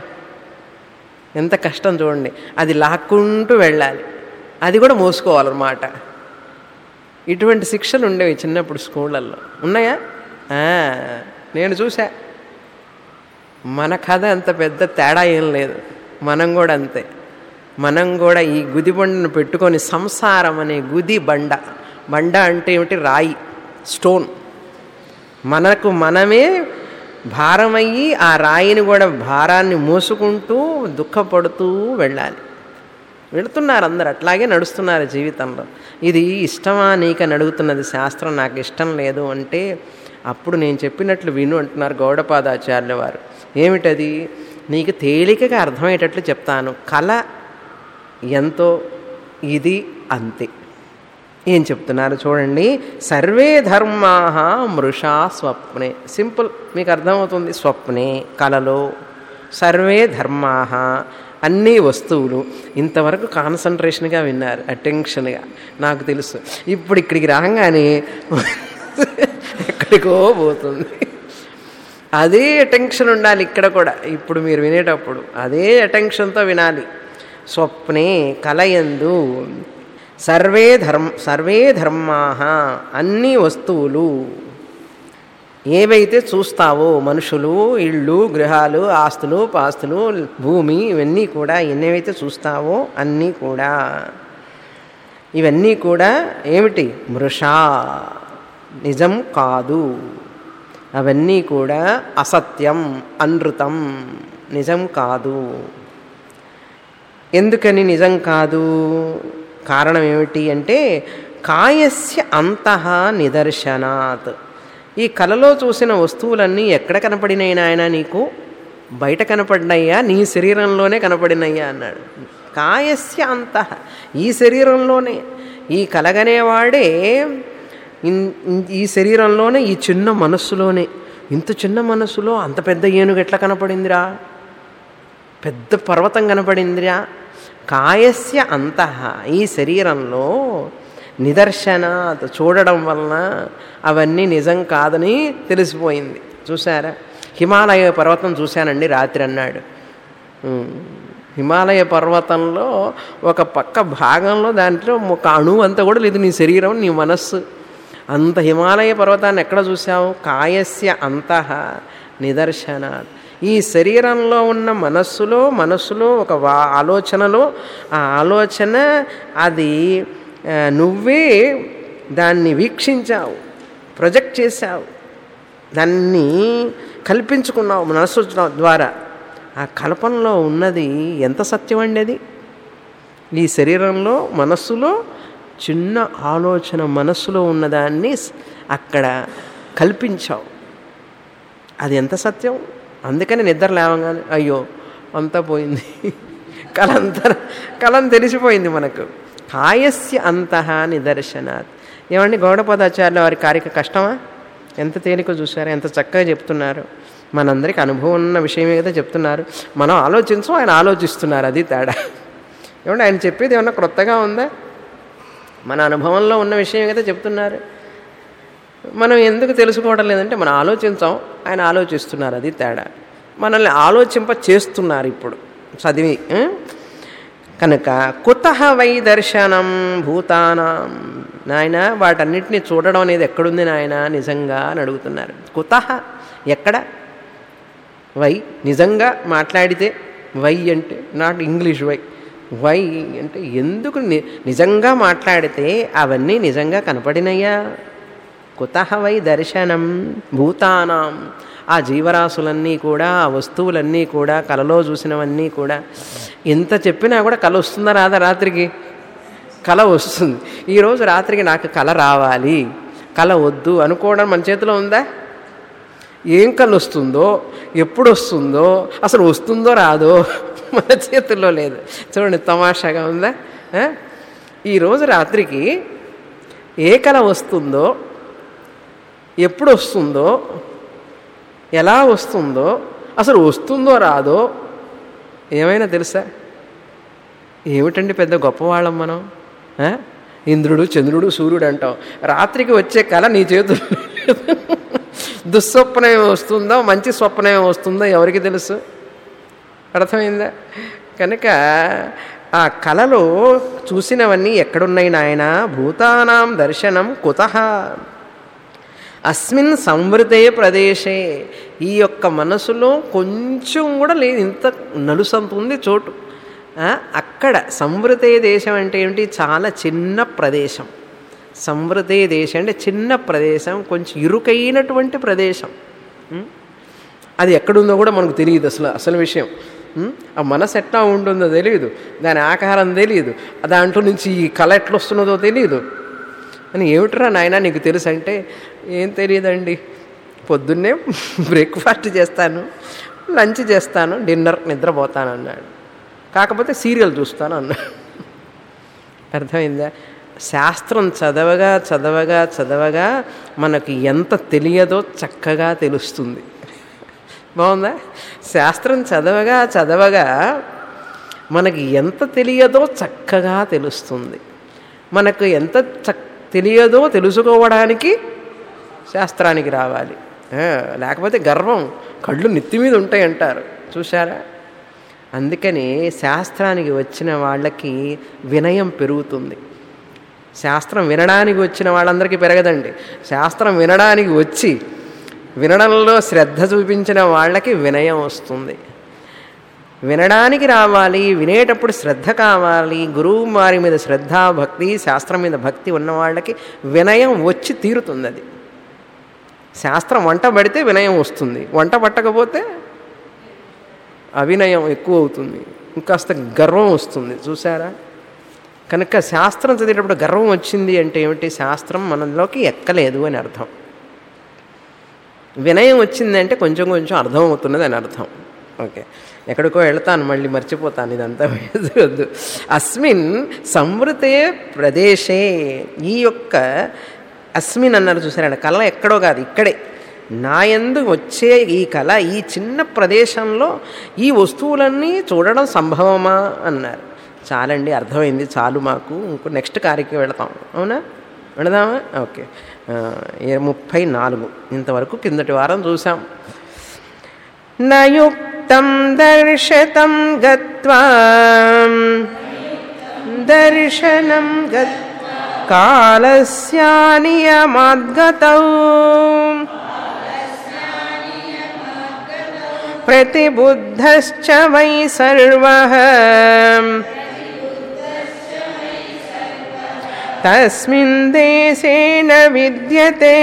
కష్టం చూడండి. అది లాక్కుంటూ వెళ్ళాలి, అది కూడా మోసుకోవాలన్నమాట. ఇటువంటి శిక్షలు ఉండేవి చిన్నప్పుడు స్కూళ్ళల్లో. ఉన్నాయా? నేను చూసా. మన కథ అంత పెద్ద తేడా ఏం లేదు. మనం కూడా అంతే. మనం కూడా ఈ గుదిబండను పెట్టుకొని సంసారం అనే గుది బండ అంటే ఏమిటి? రాయి, స్టోన్. మనకు మనమే భారమయ్యి ఆ రాయిని కూడా భారాన్ని మోసుకుంటూ దుఃఖపడుతూ వెళ్ళాలి. వెళుతున్నారు అందరు, అట్లాగే నడుస్తున్నారు జీవితంలో. ఇది ఇష్టమా నీకని అడుగుతున్నది శాస్త్రం. నాకు ఇష్టం లేదు అంటే అప్పుడు నేను చెప్పినట్లు విను అంటున్నారు గౌడపాదాచార్యుల వారు. ఏమిటది? నీకు తేలికగా అర్థమయ్యేటట్లు చెప్తాను. కళ ఎంతో, ఇది అంతే. ఏం చెప్తున్నారు చూడండి. సర్వే ధర్మా మృషా స్వప్నే. సింపుల్, మీకు అర్థమవుతుంది. స్వప్నే, కలలో. సర్వే ధర్మా, అన్ని వస్తువులు. ఇంతవరకు కాన్సన్ట్రేషన్గా విన్నారు, అటెన్షన్గా. నాకు తెలుసు ఇప్పుడు ఇక్కడికి రాగానే ఎక్కడికో పోతుంది. అదే అటెన్షన్ ఉండాలి ఇక్కడ కూడా. ఇప్పుడు మీరు వినేటప్పుడు అదే అటెన్షన్తో వినాలి. స్వప్నే, కలయందు. సర్వే ధర్మా, అన్ని వస్తువులు ఏవైతే చూస్తావో, మనుషులు, ఇళ్ళు, గృహాలు, ఆస్తులు, పాస్తులు, భూమి, ఇవన్నీ కూడా ఎన్నేవైతే చూస్తావో అన్నీ కూడా, ఇవన్నీ కూడా ఏమిటి? మృషా, నిజం కాదు. అవన్నీ కూడా అసత్యం, అనృతం, నిజం కాదు. ఎందుకని నిజం కాదు? కారణం ఏమిటి అంటే కాయస్య అంతః నిదర్శనాత్. ఈ కలలో చూసిన వస్తువులన్నీ ఎక్కడ కనపడినాయి నాయన నీకు? బయట కనపడినయ్యా, నీ శరీరంలోనే కనపడినయ్యా అన్నాడు. కాయస్య అంతః, ఈ శరీరంలోనే. ఈ కలగనేవాడే ఈ శరీరంలోనే, ఈ చిన్న మనస్సులోనే. ఇంత చిన్న మనస్సులో అంత పెద్ద ఏనుగు ఎట్లా కనపడిందిరా? పెద్ద పర్వతం కనపడిందిరా? కాయస్య అంతః, ఈ శరీరంలో నిదర్శనాత్, చూడడం వలన అవన్నీ నిజం కాదని తెలిసిపోయింది. చూసారా? హిమాలయ పర్వతం చూశానండి రాత్రి అన్నాడు. హిమాలయ పర్వతంలో ఒక పక్క భాగంలో దాంట్లో ఒక అణువు అంతా కూడా లేదు, నీ శరీరం, నీ మనస్సు. అంత హిమాలయ పర్వతాన్ని ఎక్కడ చూసావు? కాయస్య అంతః నిదర్శనాత్. ఈ శరీరంలో ఉన్న మనస్సులో ఒక ఆలోచనలో, ఆ ఆలోచన అది నువ్వే దాన్ని వీక్షించావు, ప్రొజెక్ట్ చేశావు, దాన్ని కల్పించుకున్నావు మనస్సు ద్వారా. ఆ కల్పనలో ఉన్నది ఎంత సత్యం అండి అది? ఈ శరీరంలో, మనస్సులో చిన్న ఆలోచన మనస్సులో ఉన్నదాన్ని అక్కడ కల్పించావు. అది ఎంత సత్యం! అందుకని నిద్ర లేవగానే అయ్యో అంతా పోయింది, కలం తెలిసిపోయింది మనకు. కాయస్య అంతః నిదర్శనాత్. ఏమండి గౌడపదాచార్యుల వారి కార్యక కష్టమా? ఎంత తేలిక చూశారు, ఎంత చక్కగా చెప్తున్నారు. మనందరికీ అనుభవం ఉన్న విషయమే కదా చెప్తున్నారు. మనం ఆలోచించం, ఆయన ఆలోచిస్తున్నారు. అది తేడా. ఏమంటే ఆయన చెప్పేది ఏమన్నా క్రొత్తగా ఉందా? మన అనుభవంలో ఉన్న విషయం కదా చెప్తున్నారు. మనం ఎందుకు తెలుసుకోవడం లేదంటే మనం ఆలోచించాం, ఆయన ఆలోచిస్తున్నారు. అది తేడా. మనల్ని ఆలోచింప చేస్తున్నారు ఇప్పుడు చదివి. కనుక కుతః వై దర్శనం భూతానాం. నాయన వాటన్నిటినీ చూడడం అనేది ఎక్కడుంది నాయన నిజంగా అని అడుగుతున్నారు. కుతః, ఎక్కడ? వై, నిజంగా మాట్లాడితే వై అంటే నాట్ ఇంగ్లీష్ వై. వై అంటే ఎందుకు? నిజంగా మాట్లాడితే అవన్నీ నిజంగా కనపడినయ్యా. కుతః వై దర్శనం భూతానాం. ఆ జీవరాశులన్నీ కూడా, ఆ వస్తువులన్నీ కూడా, కలలో చూసినవన్నీ కూడా. ఎంత చెప్పినా కూడా కల వస్తుందా రాదా? రాత్రికి కల వస్తుంది. ఈరోజు రాత్రికి నాకు కల రావాలి, కల వద్దు అనుకోవడం మన చేతిలో ఉందా? ఏం కల వస్తుందో, ఎప్పుడు వస్తుందో, అసలు వస్తుందో రాదో మన చేతుల్లో లేదు. చూడండి తమాషాగా ఉందా? ఈరోజు రాత్రికి ఏ కల వస్తుందో, ఎప్పుడు వస్తుందో, ఎలా వస్తుందో, అసలు వస్తుందో రాదో ఏమైనా తెలుసా? ఏమిటండి పెద్ద గొప్పవాళ్ళం మనం. ఇంద్రుడు, చంద్రుడు, సూర్యుడు అంటాం. రాత్రికి వచ్చే కళ నీ చేతుల్లో దుస్వప్నం వస్తుందో, మంచి స్వప్నం వస్తుందో ఎవరికి తెలుసు? అర్థమైందా? కనుక ఆ కళలో చూసినవన్నీ ఎక్కడున్నాయి నాయన? భూతానాం దర్శనం కుతః అస్మిన్ సంవృతే ప్రదేశే. ఈ యొక్క మనసులో కొంచెం కూడా లేదు, ఇంత నలుసంత ఉంది చోటు. అక్కడ సంవృతే దేశం అంటే ఏమిటి? చాలా చిన్న ప్రదేశం. సంవృతే దేశం అంటే చిన్న ప్రదేశం, కొంచెం ఇరుకైనటువంటి ప్రదేశం. అది ఎక్కడుందో కూడా మనకు తెలియదు. అసలు విషయం ఆ మనసు ఎట్లా ఉంటుందో తెలియదు, దాని ఆకారం తెలియదు, దాంట్లో నుంచి ఈ కళ ఎట్లా వస్తున్నదో తెలియదు. అని ఏమిట్రా నాయన నీకు తెలుసు అంటే, ఏం తెలియదండి, పొద్దున్నే బ్రేక్ఫాస్ట్ చేస్తాను, లంచ్ చేస్తాను, డిన్నర్ నిద్రపోతాను అన్నాడు. కాకపోతే సీరియల్ చూస్తాను అన్నాడు. అర్థమైందా? శాస్త్రం చదవగా చదవగా చదవగా మనకి ఎంత తెలియదో చక్కగా తెలుస్తుంది. బాగుందా? శాస్త్రం చదవగా చదవగా మనకి ఎంత తెలియదో చక్కగా తెలుస్తుంది. మనకు ఎంత తెలియదో తెలుసుకోవడానికి శాస్త్రానికి రావాలి. లేకపోతే గర్వం, కళ్ళు నెత్తి మీద ఉంటాయి అంటారు చూశారా. అందుకని శాస్త్రానికి వచ్చిన వాళ్ళకి వినయం పెరుగుతుంది. శాస్త్రం వినడానికి వచ్చిన వాళ్ళందరికీ పెరగదండి. శాస్త్రం వినడానికి వచ్చి వినడంలో శ్రద్ధ చూపించిన వాళ్ళకి వినయం వస్తుంది. వినడానికి రావాలి, వినేటప్పుడు శ్రద్ధ కావాలి. గురువు వారి మీద శ్రద్ధ, భక్తి, శాస్త్రం మీద భక్తి ఉన్న వాళ్ళకి వినయం వచ్చి తీరుతుంది. అది శాస్త్రం వంట పడితే వినయం వస్తుంది, వంట పట్టకపోతే అవినయం ఎక్కువ అవుతుంది, ఇంకాస్త గర్వం వస్తుంది చూసారా. కనుక శాస్త్రం చదివేటప్పుడు గర్వం వచ్చింది అంటే ఏమిటి? శాస్త్రం మనలోకి ఎక్కలేదు అని అర్థం. వినయం వచ్చిందంటే కొంచెం కొంచెం అర్థం అవుతున్నది అని అర్థం. ఓకే, ఎక్కడికో వెళ్తాను, మళ్ళీ మర్చిపోతాను, ఇదంతా వద్దు. అస్మిన్ సంవృతే ప్రదేశే, ఈ యొక్క అస్మిన్ అన్నారు చూసారా, కళ ఎక్కడో కాదు, ఇక్కడే నా యందు వచ్చే ఈ కళ, ఈ చిన్న ప్రదేశంలో ఈ వస్తువులన్నీ చూడడం సంభవమా అన్నారు. చాలండి, అర్థమైంది, చాలు మాకు, ఇంకో నెక్స్ట్ కార్యక్రమం వెళతాం. అవునా, వెళదామా? ఓకే, 34 ఇంతవరకు కిందటి వారం చూసాం. నయుక్తం దర్శతం గత్వా దర్శనం కాలస్యానియమాద్గతౌ ప్రతిబుద్ధశ్చ వై సర్వః తస్మిన్ దేశేన విద్యతే.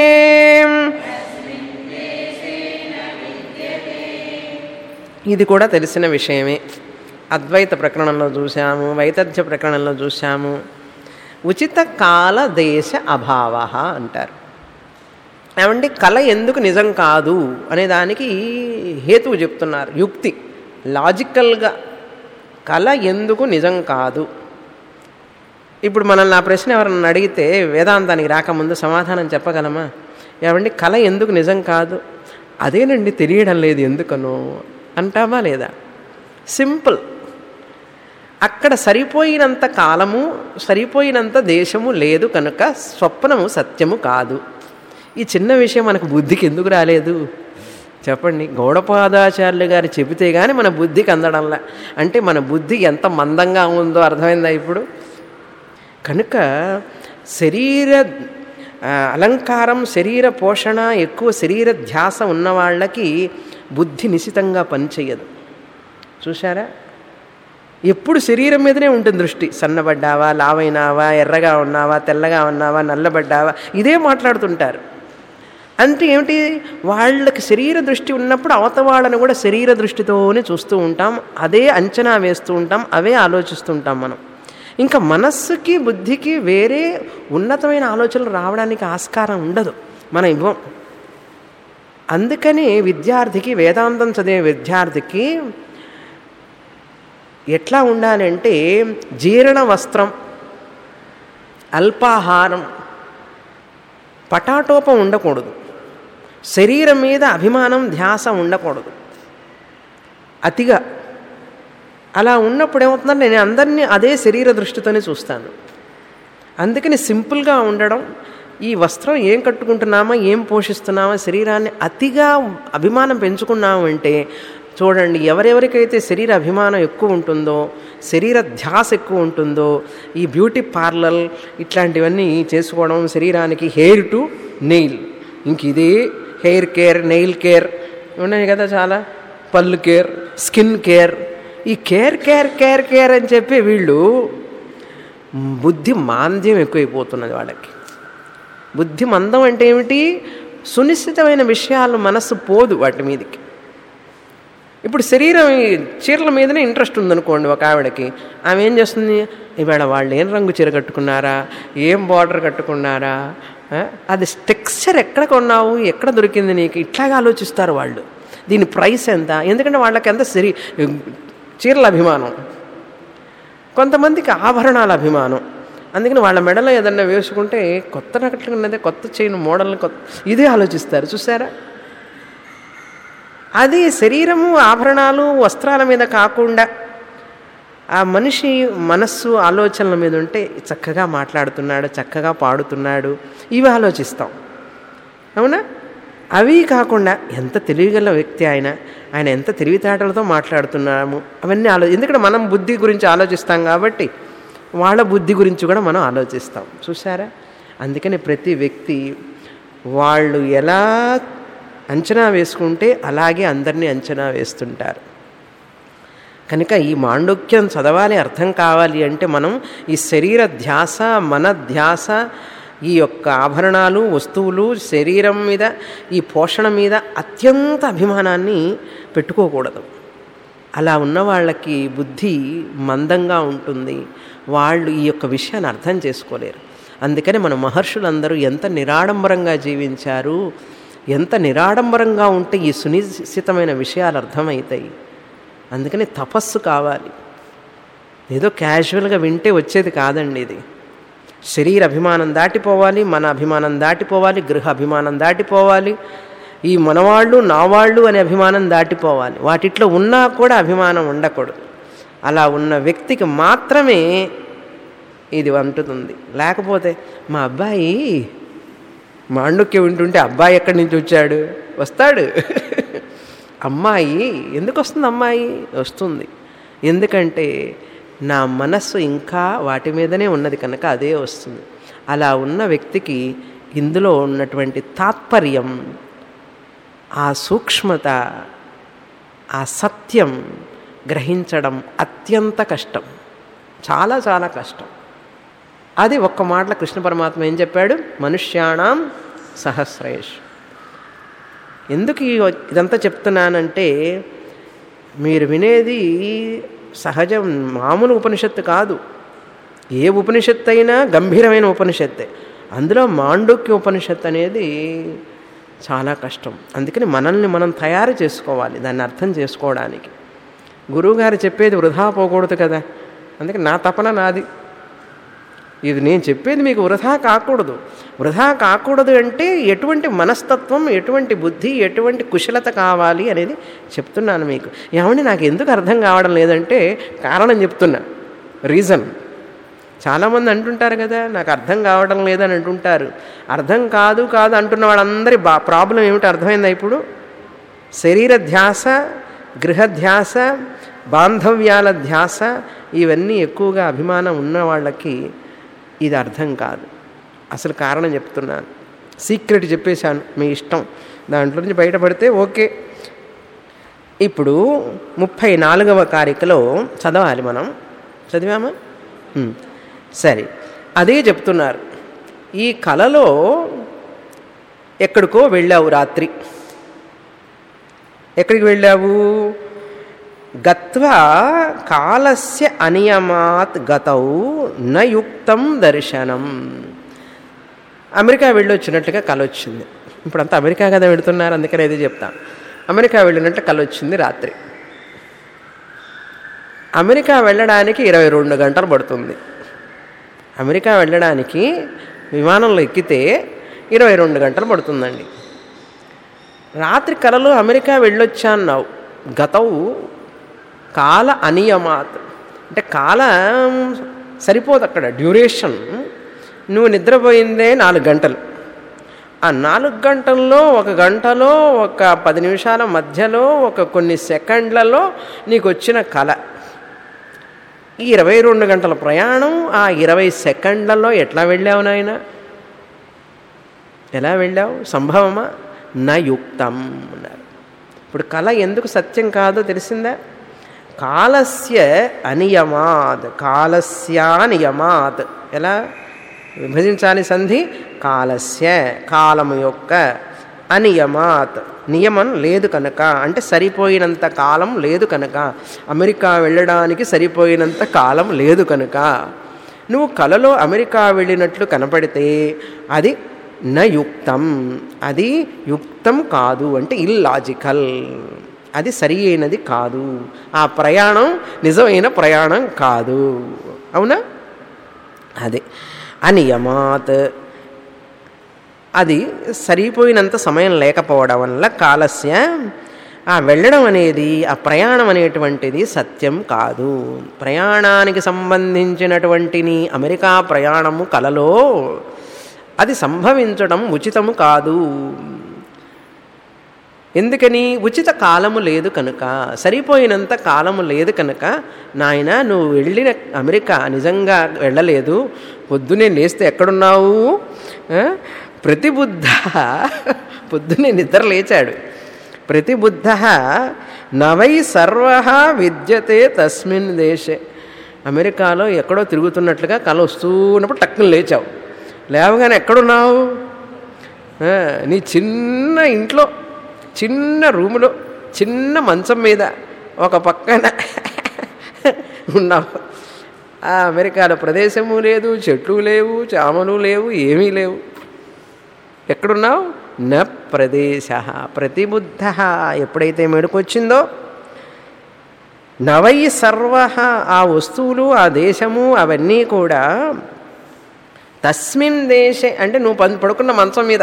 ఇది కూడా తెలిసిన విషయమే. అద్వైత ప్రకరణంలో చూసాము, వైతథ్య ప్రకరణంలో చూసాము. ఉచిత కాల దేశ అభావ అంటారు. ఏమంటే కళ ఎందుకు నిజం కాదు అనే దానికి హేతువు చెప్తున్నారు, యుక్తి, లాజికల్గా కళ ఎందుకు నిజం కాదు. ఇప్పుడు మనల్ని ఆ ప్రశ్న ఎవరన్నా అడిగితే వేదాంతానికి రాకముందు సమాధానం చెప్పగలమా? ఏమండి కళ ఎందుకు నిజం కాదు? అదేనండి తెలియడం లేదు ఎందుకనో అంటామా లేదా? సింపుల్. అక్కడ సరిపోయినంత కాలము, సరిపోయినంత దేశము లేదు కనుక స్వప్నము సత్యము కాదు. ఈ చిన్న విషయం మనకు బుద్ధికి ఎందుకు రాలేదు చెప్పండి? గౌడపాదాచార్యులు గారు చెబితే కానీ మన బుద్ధికి అందడంలా. అంటే మన బుద్ధి ఎంత మందంగా ఉందో అర్థమైందా ఇప్పుడు? కనుక శరీర అలంకారం, శరీర పోషణ, ఎక్కువ శరీర ధ్యాస ఉన్న వాళ్ళకి బుద్ధి నిశితంగా పనిచేయదు. చూశారా? ఎప్పుడు శరీరం మీదనే ఉంటుంది దృష్టి. సన్నబడ్డావా, లావైనావా, ఎర్రగా ఉన్నావా, తెల్లగా ఉన్నావా, నల్లబడ్డావా, ఇదే మాట్లాడుతుంటారు. అంటే ఏమిటి? వాళ్ళకి శరీర దృష్టి ఉన్నప్పుడు అవత వాళ్ళని కూడా శరీర దృష్టితోనే చూస్తూ ఉంటాం, అదే అంచనా వేస్తూ ఉంటాం, అవే ఆలోచిస్తూ ఉంటాం మనం. ఇంకా మనస్సుకి, బుద్ధికి వేరే ఉన్నతమైన ఆలోచనలు రావడానికి ఆస్కారం ఉండదు, మనం ఇవ్వం. అందుకని విద్యార్థికి, వేదాంతం చదివే విద్యార్థికి ఎట్లా ఉండాలంటే జీర్ణ వస్త్రం, అల్పాహారం, పటాటోపం ఉండకూడదు, శరీరం మీద అభిమానం, ధ్యాస ఉండకూడదు అతిగా. అలా ఉన్నప్పుడు ఏమవుతుందంటే నేను అందరినీ అదే శరీర దృష్టితోనే చూస్తాను. అందుకని సింపుల్గా ఉండడం, ఈ వస్త్రం ఏం కట్టుకుంటున్నామా, ఏం పోషిస్తున్నామా, శరీరాన్ని అతిగా అభిమానం పెంచుకున్నామంటే చూడండి, ఎవరెవరికైతే శరీర అభిమానం ఎక్కువ ఉంటుందో, శరీర ధ్యాస ఎక్కువ ఉంటుందో, ఈ బ్యూటీ పార్లర్ ఇట్లాంటివన్నీ చేసుకోవడం, శరీరానికి హెయిర్ టు నెయిల్, ఇంక ఇదే హెయిర్ కేర్, నెయిల్ కేర్ ఉన్నాయి కదా చాలా, పళ్ళు కేర్, స్కిన్ కేర్, ఈ కేర్ కేర్ కేర్ కేర్ అని చెప్పి వీళ్ళు బుద్ధి మాంద్యం ఎక్కువైపోతున్నది వాళ్ళకి. బుద్ధి మందం అంటే ఏమిటి? సునిశ్చితమైన విషయాలు మనస్సు పోదు వాటి మీదకి. ఇప్పుడు శరీరం చీరల మీదనే ఇంట్రెస్ట్ ఉందనుకోండి ఒక ఆవిడకి, ఆమె ఏం చేస్తుంది? ఇవాళ వాళ్ళు ఏం రంగు చీర కట్టుకున్నారా, ఏం బార్డర్ కట్టుకున్నారా, అది టెక్స్చర్ ఎక్కడ కొన్నావు, ఎక్కడ దొరికింది నీకు, ఇట్లాగా ఆలోచిస్తారు వాళ్ళు. దీని ప్రైస్ ఎంత? ఎందుకంటే వాళ్ళకి ఎంత చీరల అభిమానం, కొంతమందికి ఆభరణాల అభిమానం, అందుకని వాళ్ళ మెడలో ఏదన్నా వేసుకుంటే కొత్త నగట్లు ఉన్నదే, కొత్త చైన్ మోడల్ని ఇదే ఆలోచిస్తారు. చూసారా? అది శరీరము, ఆభరణాలు, వస్త్రాల మీద కాకుండా ఆ మనిషి మనస్సు ఆలోచనల మీద ఉంటే చక్కగా మాట్లాడుతున్నాడు, చక్కగా పాడుతున్నాడు, ఇవి ఆలోచిస్తాం. అవునా? అవి కాకుండా ఎంత తెలివిగల వ్యక్తి ఆయన ఎంత తెలివితేటలతో మాట్లాడుతున్నాము, అవన్నీ ఎందుకంటే మనం బుద్ధి గురించి ఆలోచిస్తాం కాబట్టి వాళ్ళ బుద్ధి గురించి కూడా మనం ఆలోచిస్తాం. చూసారా? అందుకని ప్రతి వ్యక్తి వాళ్ళు ఎలా అంచనా వేసుకుంటే అలాగే అందరినీ అంచనా వేస్తుంటారు. కనుక ఈ మాండుక్యం చదవాలి, అర్థం కావాలి అంటే మనం ఈ శరీర ధ్యాస, మన ధ్యాస, ఈ యొక్క ఆభరణాలు, వస్తువులు, శరీరం మీద, ఈ పోషణ మీద అత్యంత అభిమానాన్ని పెట్టుకోకూడదు. అలా ఉన్న వాళ్ళకి బుద్ధి మందంగా ఉంటుంది, వాళ్ళు ఈ యొక్క విషయాన్ని అర్థం చేసుకోలేరు. అందుకని మన మహర్షులందరూ ఎంత నిరాడంబరంగా జీవించారు, ఎంత నిరాడంబరంగా ఉంటే ఈ సునిశ్చితమైన విషయాలు అర్థమవుతాయి. అందుకని తపస్సు కావాలి. ఏదో క్యాజువల్గా వింటే వచ్చేది కాదండి ఇది. శరీర అభిమానం దాటిపోవాలి, మన అభిమానం దాటిపోవాలి, గృహ అభిమానం దాటిపోవాలి, ఈ మనవాళ్ళు నావాళ్ళు అనే అభిమానం దాటిపోవాలి. వాటిట్లో ఉన్నా కూడా అభిమానం ఉండకూడదు. అలా ఉన్న వ్యక్తికి మాత్రమే ఇది వంటుతుంది. లేకపోతే మా అబ్బాయి మాండుక్యం వింటుంటే అబ్బాయి ఎక్కడి నుంచి వచ్చాడు, వస్తాడు. అమ్మాయి ఎందుకు వస్తుంది? అమ్మాయి వస్తుంది ఎందుకంటే నా మనస్సు ఇంకా వాటి మీదనే ఉన్నది కనుక అదే వస్తుంది. అలా ఉన్న వ్యక్తికి ఇందులో ఉన్నటువంటి తాత్పర్యం, ఆ సూక్ష్మత, ఆ సత్యం గ్రహించడం అత్యంత కష్టం, చాలా చాలా కష్టం. అది ఒక్క మాటలో కృష్ణ పరమాత్మ ఏం చెప్పాడు? మనుష్యాణం సహస్రేష్. ఎందుకు ఇదంతా చెప్తున్నానంటే మీరు వినేది సహజం, మామూలు ఉపనిషత్తు కాదు. ఏ ఉపనిషత్తు అయినా గంభీరమైన ఉపనిషత్తే. అందులో మాండుక్య ఉపనిషత్తు అనేది చాలా కష్టం. అందుకని మనల్ని మనం తయారు చేసుకోవాలి దాన్ని అర్థం చేసుకోవడానికి. గురువుగారు చెప్పేది వృధా పోకూడదు కదా, అందుకని నా తపన నాది. ఇది నేను చెప్పేది మీకు వృధా కాకూడదు. వృధా కాకూడదు అంటే ఎటువంటి మనస్తత్వం, ఎటువంటి బుద్ధి, ఎటువంటి కుశలత కావాలి అనేది చెప్తున్నాను మీకు. ఏమండి నాకు ఎందుకు అర్థం కావడం లేదంటే కారణం చెప్తున్నా, రీజన్. చాలామంది అంటుంటారు కదా నాకు అర్థం కావడం లేదని అంటుంటారు. అర్థం కాదు అంటున్న వాళ్ళందరి ప్రాబ్లం ఏమిటి అర్థమైందా ఇప్పుడు? శరీర ధ్యాస, గృహధ్యాస, బాంధవ్యాల ధ్యాస, ఇవన్నీ ఎక్కువగా అభిమానం ఉన్న వాళ్ళకి ఇది అర్థం కాదు. అసలు కారణం చెప్తున్నాను, సీక్రెట్ చెప్పేశాను, మీ ఇష్టం. దాంట్లో నుంచి బయటపడితే ఓకే. ఇప్పుడు 34వ కారికలో చదవాలి మనం. చదివామా? సరే, అదే చెప్తున్నారు. ఈ కలలో ఎక్కడికో వెళ్ళావు రాత్రి. ఎక్కడికి వెళ్ళావు? గత్వా కాలస్య అనియమాత్ గతౌ నయుక్తం దర్శనం. అమెరికా వెళ్ళొచ్చినట్టుగా కల వచ్చింది. ఇప్పుడంతా అమెరికా కదా వెళుతున్నారు, అందుకని ఇది చెప్తాను. అమెరికా వెళ్ళినట్టు కల వచ్చింది రాత్రి. అమెరికా వెళ్ళడానికి 22 గంటలు పడుతుంది. అమెరికా వెళ్ళడానికి విమానంలో ఎక్కితే 22 గంటలు పడుతుందండి. రాత్రి కలలో అమెరికా వెళ్ళొచ్చాన్నావు. గతవు కాల అనియమాత్ అంటే కాలం సరిపోదు అక్కడ, డ్యూరేషన్. నువ్వు నిద్రపోయిందే 4 గంటలు. ఆ 4 గంటల్లో 1 గంటలో 10 నిమిషాల మధ్యలో కొన్ని సెకండ్లలో నీకు వచ్చిన కల. ఈ 22 గంటల ప్రయాణం ఆ 20 సెకండ్లలో ఎట్లా వెళ్ళావు నాయన? ఎలా వెళ్ళావు? సంభవమా? నయుక్తం అన్నారు. ఇప్పుడు కళ ఎందుకు సత్యం కాదో తెలిసిందా? కాలస్య అనియమాత్, కాలస్యానియమాత్. ఎలా విభజించాలి సంధి? కాలస్య కాలము యొక్క, అనియమాత్ నియమం లేదు కనుక, అంటే సరిపోయినంత కాలం లేదు కనుక, అమెరికా వెళ్ళడానికి సరిపోయినంత కాలం లేదు కనుక నువ్వు కలలో అమెరికా వెళ్ళినట్లు కనపడితే అది నయుక్తం, అది యుక్తం కాదు, అంటే ఇల్లాజికల్, అది సరి అయినది కాదు, ఆ ప్రయాణం నిజమైన ప్రయాణం కాదు. అవునా? అది అనియమాత్, అది సరిపోయినంత సమయం లేకపోవడం వల్ల కాలస్య ఆ వెళ్ళడం అనేది, ఆ ప్రయాణం అనేటువంటిది సత్యం కాదు. ప్రయాణానికి సంబంధించినటువంటి అమెరికా ప్రయాణము కలలో అది సంభవించడం ఉచితము కాదు. ఎందుకని? ఉచిత కాలము లేదు కనుక, సరిపోయినంత కాలము లేదు కనుక. నాయన, నువ్వు వెళ్ళిన అమెరికా నిజంగా వెళ్ళలేదు. పొద్దునే లేస్తే ఎక్కడున్నావు? ప్రతిబుద్ధ, పొద్దునే నిద్ర లేచాడు. ప్రతిబుద్ధ నవై సర్వ విద్యతే తస్మిన్ దేశే. అమెరికాలో ఎక్కడో తిరుగుతున్నట్లుగా కల వస్తున్నప్పుడు టక్కున లేచావు. లేవగానే ఎక్కడున్నావు? నీ చిన్న ఇంట్లో, చిన్న రూములో, చిన్న మంచం మీద ఒక పక్కన ఉన్నావు. ఆ అమెరికాలో ప్రదేశము లేదు, చెట్లు లేవు, చామలు లేవు, ఏమీ లేవు. ఎక్కడున్నావు? న ప్రదేశ. ప్రతిబుద్ధ ఎప్పుడైతే మెడుకొచ్చిందో, నవై సర్వ, ఆ వస్తువులు, ఆ దేశము, అవన్నీ కూడా తస్మిన్ దేశే అంటే నువ్వు పడుకున్న మంచం మీద,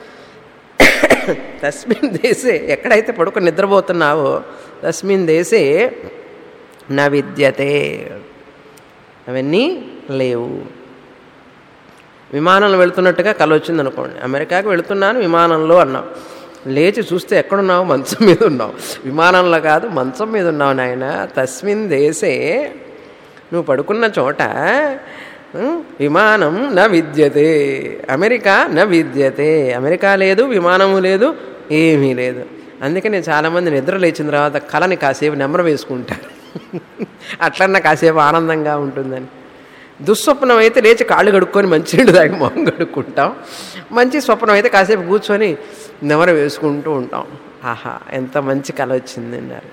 తస్మిన్ దేశే ఎక్కడైతే పడుకుని నిద్రపోతున్నావో తస్మిన్ దేశే న విద్యతే, అవన్నీ లేవు. విమానంలో వెళుతున్నట్టుగా కల వచ్చింది అనుకోండి. అమెరికాకి వెళుతున్నాను విమానంలో అన్నావు. లేచి చూస్తే ఎక్కడున్నావు? మంచం మీద ఉన్నావు. విమానంలో కాదు, మంచం మీద ఉన్నావు నాయన. తస్మిన్ దేశే, నువ్వు పడుకున్న చోట విమానం న విద్యతే, అమెరికా న విద్యతే. అమెరికా లేదు, విమానము లేదు, ఏమీ లేదు. అందుకని చాలామంది నిద్ర లేచిన తర్వాత కళని కాసేపు నెమ్మర వేసుకుంటారు. అట్లన్నా కాసేపు ఆనందంగా ఉంటుందని. దుస్వప్నం అయితే లేచి కాళ్ళు కడుక్కొని మంచినీళ్ళు తాగి మొహం కడుక్కుంటాం. మంచి స్వప్నం అయితే కాసేపు కూర్చొని నెమర వేసుకుంటూ ఉంటాం. ఆహా, ఎంత మంచి కళ వచ్చింది అన్నారు.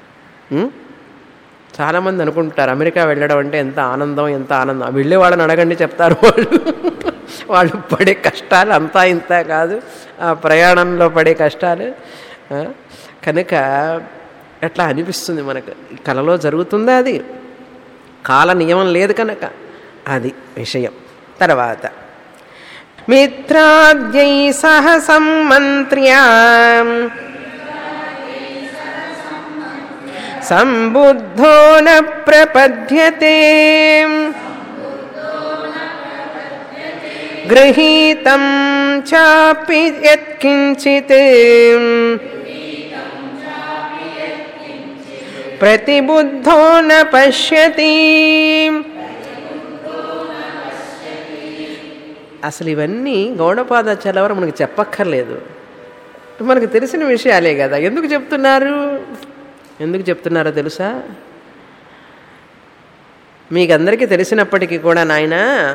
చాలామంది అనుకుంటారు అమెరికా వెళ్ళడం అంటే ఎంత ఆనందం, ఎంత ఆనందం. వెళ్ళే వాళ్ళని అడగండి, చెప్తారు వాళ్ళు పడే కష్టాలు అంతా ఇంత కాదు, ఆ ప్రయాణంలో పడే కష్టాలు. కనుక ఎట్లా అనిపిస్తుంది మనకు, కళలో జరుగుతుందా? అది కాల నియమం లేదు కనుక అది విషయం. తర్వాత మిత్రాద్యై సహ సమ్మంత్ర్యా సంబుద్ధో న ప్రపద్యతే గృహీతం చాపి యత్కించిత్ ప్రతిబుద్ధో న పశ్యతి. అసలు ఇవన్నీ గౌడపాదాచార్యుల వారు మనకు చెప్పక్కర్లేదు, మనకు తెలిసిన విషయాలే కదా. ఎందుకు చెప్తున్నారు? ఎందుకు చెప్తున్నారో తెలుసా? మీకందరికీ తెలిసినప్పటికీ కూడా నాయన,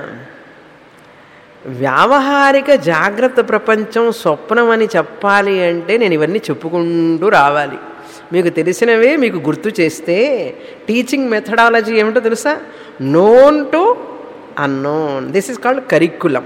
వ్యావహారిక జాగ్రత్త ప్రపంచం స్వప్నం అని చెప్పాలి అంటే నేను ఇవన్నీ చెప్పుకుంటూ రావాలి. మీకు తెలిసినవే మీకు గుర్తు చేస్తే, టీచింగ్ మెథడాలజీ ఏమిటో తెలుసా? Known to unknown. This is called curriculum.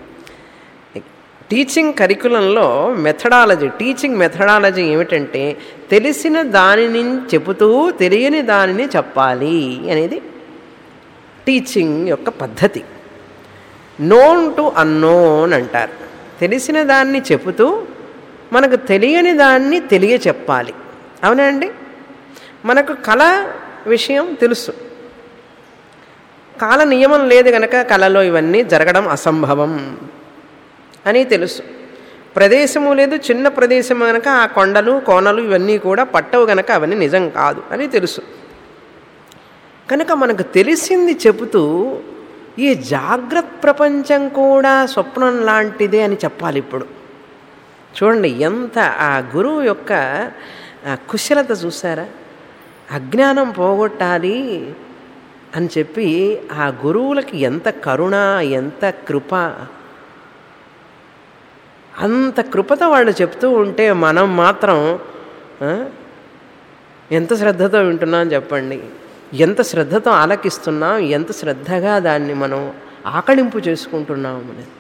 Teaching కరిక్యులంలో మెథడాలజీ, టీచింగ్ మెథడాలజీ ఏమిటంటే తెలిసిన దానిని చెబుతూ తెలియని దానిని చెప్పాలి అనేది టీచింగ్ యొక్క పద్ధతి. నోన్ టు అన్నోన్ అంటారు. తెలిసిన దాన్ని చెబుతూ మనకు తెలియని దాన్ని తెలియచెప్పాలి. అవునండి, మనకు కళ విషయం తెలుసు, కాల నియమం లేదు కనుక కళలో ఇవన్నీ జరగడం అసంభవం అని తెలుసు. ప్రదేశము లేదు, చిన్న ప్రదేశం కనుక ఆ కొండలు కోనలు ఇవన్నీ కూడా పట్టవు కనుక అవన్నీ నిజం కాదు అని తెలుసు. కనుక మనకు తెలిసింది చెబుతూ ఈ జాగ్రత్త ప్రపంచం కూడా స్వప్నం లాంటిదే అని చెప్పాలి. ఇప్పుడు చూడండి ఎంత ఆ గురువు యొక్క కుశలత చూసారా? అజ్ఞానం పోగొట్టాలి అని చెప్పి ఆ గురువులకి ఎంత కరుణ, ఎంత కృప. అంత కృపతో వాళ్ళు చెప్తూ ఉంటే మనం మాత్రం ఎంత శ్రద్ధతో వింటున్నాం చెప్పండి, ఎంత శ్రద్ధతో ఆలకిస్తున్నాం, ఎంత శ్రద్ధగా దాన్ని మనం ఆకళింపు చేసుకుంటున్నాం.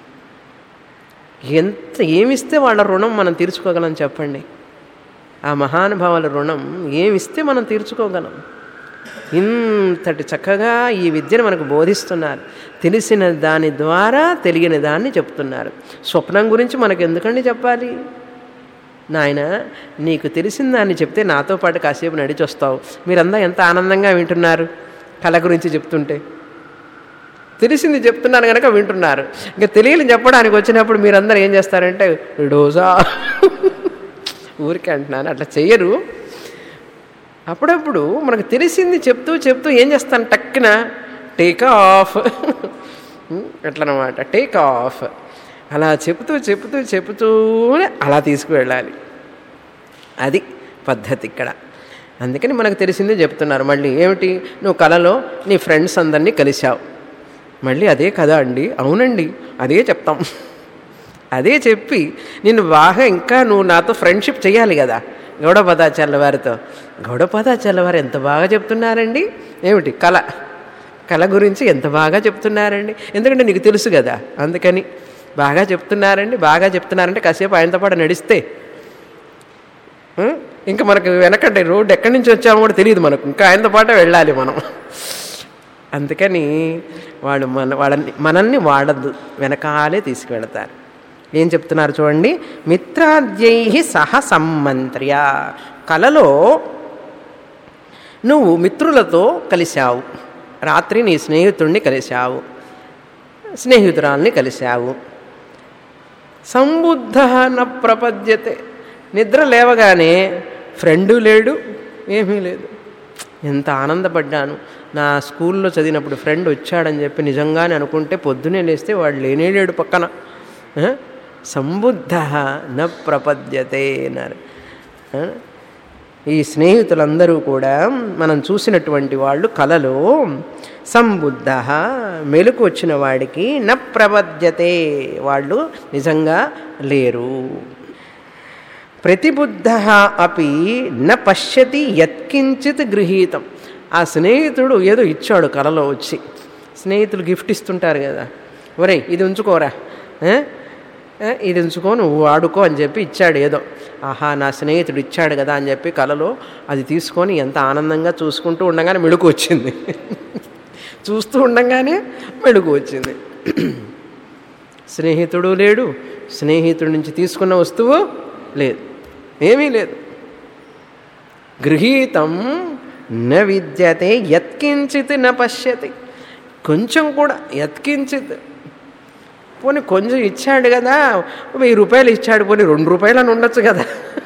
ఎంత ఏమిస్తే వాళ్ళ రుణం మనం తీర్చుకోగలం చెప్పండి? ఆ మహానుభావుల రుణం ఏమిస్తే మనం తీర్చుకోగలం? ఇంతటి చక్కగా ఈ విద్యను మనకు బోధిస్తున్నారు. తెలిసిన దాని ద్వారా తెలియని దాన్ని చెప్తున్నారు. స్వప్నం గురించి మనకు ఎందుకండి చెప్పాలి? నాయన, నీకు తెలిసిన దాన్ని చెప్తే నాతో పాటు కాసేపు నడిచి వస్తావు. మీరంతా ఎంత ఆనందంగా వింటున్నారు కళ గురించి చెప్తుంటే. తెలిసింది చెప్తున్నాను కనుక వింటున్నారు. ఇంకా తెలియని చెప్పడానికి వచ్చినప్పుడు మీరందరూ ఏం చేస్తారంటే డోజా ఊరికే అంటున్నాను, అట్లా చెయ్యరు. అప్పుడప్పుడు మనకు తెలిసింది చెప్తూ చెప్తూ ఏం చేస్తాను, టక్కున టేక్ ఆఫ్ అట్లనమాట. టేక్ ఆఫ్ అలా చెప్తూ చెప్తూ చెప్తూనే అలా తీసుకువెళ్ళాలి. అది పద్ధతి ఇక్కడ. అందుకని మనకు తెలిసిందే చెప్తున్నారు. మళ్ళీ ఏమిటి, నువ్వు కళలో నీ ఫ్రెండ్స్ అందరినీ కలిశావు. మళ్ళీ అదే కదా అండి? అవునండి, అదే చెప్తాం. అదే చెప్పి నిన్ను బాగా ఇంకా నువ్వు నాతో ఫ్రెండ్షిప్ చేయాలి కదా. గౌడపదాచార్యుల వారితో, గౌడపదాచార్యుల వారు ఎంత బాగా చెప్తున్నారండి. ఏమిటి, కళ గురించి ఎంత బాగా చెప్తున్నారండి. ఎందుకంటే నీకు తెలుసు కదా, అందుకని బాగా చెప్తున్నారండి. బాగా చెప్తున్నారంటే కాసేపు ఆయనతో పాటు నడిస్తే ఇంకా మనకు వెనకంటే రోడ్డు ఎక్కడి నుంచి వచ్చామో కూడా తెలియదు మనకు, ఇంకా ఆయనతో పాటే వెళ్ళాలి మనం. అందుకని వాడు మనల్ని వాడద్దు, వెనకాలే తీసుకువెళతారు. ఏం చెప్తున్నారు చూడండి. మిత్రాద్యై సహ సమ్మంత్ర్య. కలలో నువ్వు మిత్రులతో కలిశావు. రాత్రి నీ స్నేహితుడిని కలిశావు, స్నేహితురాల్ని కలిశావు. సంబుద్ధ న ప్రపద్యతే. నిద్ర లేవగానే ఫ్రెండు లేడు, ఏమీ లేదు. ఎంత ఆనందపడ్డాను. నా స్కూల్లో చదివినప్పుడు ఫ్రెండ్ వచ్చాడని చెప్పి నిజంగానే అనుకుంటే పొద్దునే లేస్తే వాడు లేనేలేడు పక్కన. సంబుద్ధ న ప్రపద్యతే అన్నారు. ఈ స్నేహితులందరూ కూడా మనం చూసినటువంటి వాళ్ళు కలలో సంబుద్ధ మెలకు వచ్చిన వాడికి న ప్రపద్యతే, వాళ్ళు నిజంగా లేరు. ప్రతిబుద్ధ అపి న పశ్యతి యత్కించిత్ గృహీతం. ఆ స్నేహితుడు ఏదో ఇచ్చాడు కలలో వచ్చి. స్నేహితులు గిఫ్ట్ ఇస్తుంటారు కదా, ఒరేయ్ ఇది ఉంచుకోరా, ఇది ఉంచుకో, నువ్వు వాడుకో అని చెప్పి ఇచ్చాడు ఏదో. ఆహా, నా స్నేహితుడు ఇచ్చాడు కదా అని చెప్పి కలలో అది తీసుకొని ఎంత ఆనందంగా చూసుకుంటూ ఉండగానే మెళుకు వచ్చింది. చూస్తూ ఉండగానే మెళుకు వచ్చింది. స్నేహితుడు లేడు, స్నేహితుడి నుంచి తీసుకున్న వస్తువు లేదు, ఏమీ లేదు. గృహీతం న విద్యతే యత్కించిత్ న పశ్యతి. కొంచెం కూడా యత్కించిత్, పోనీ కొంచెం ఇచ్చాడు కదా, 1000 రూపాయలు ఇచ్చాడు, పోనీ 2 రూపాయలు అని ఉండొచ్చు కదా.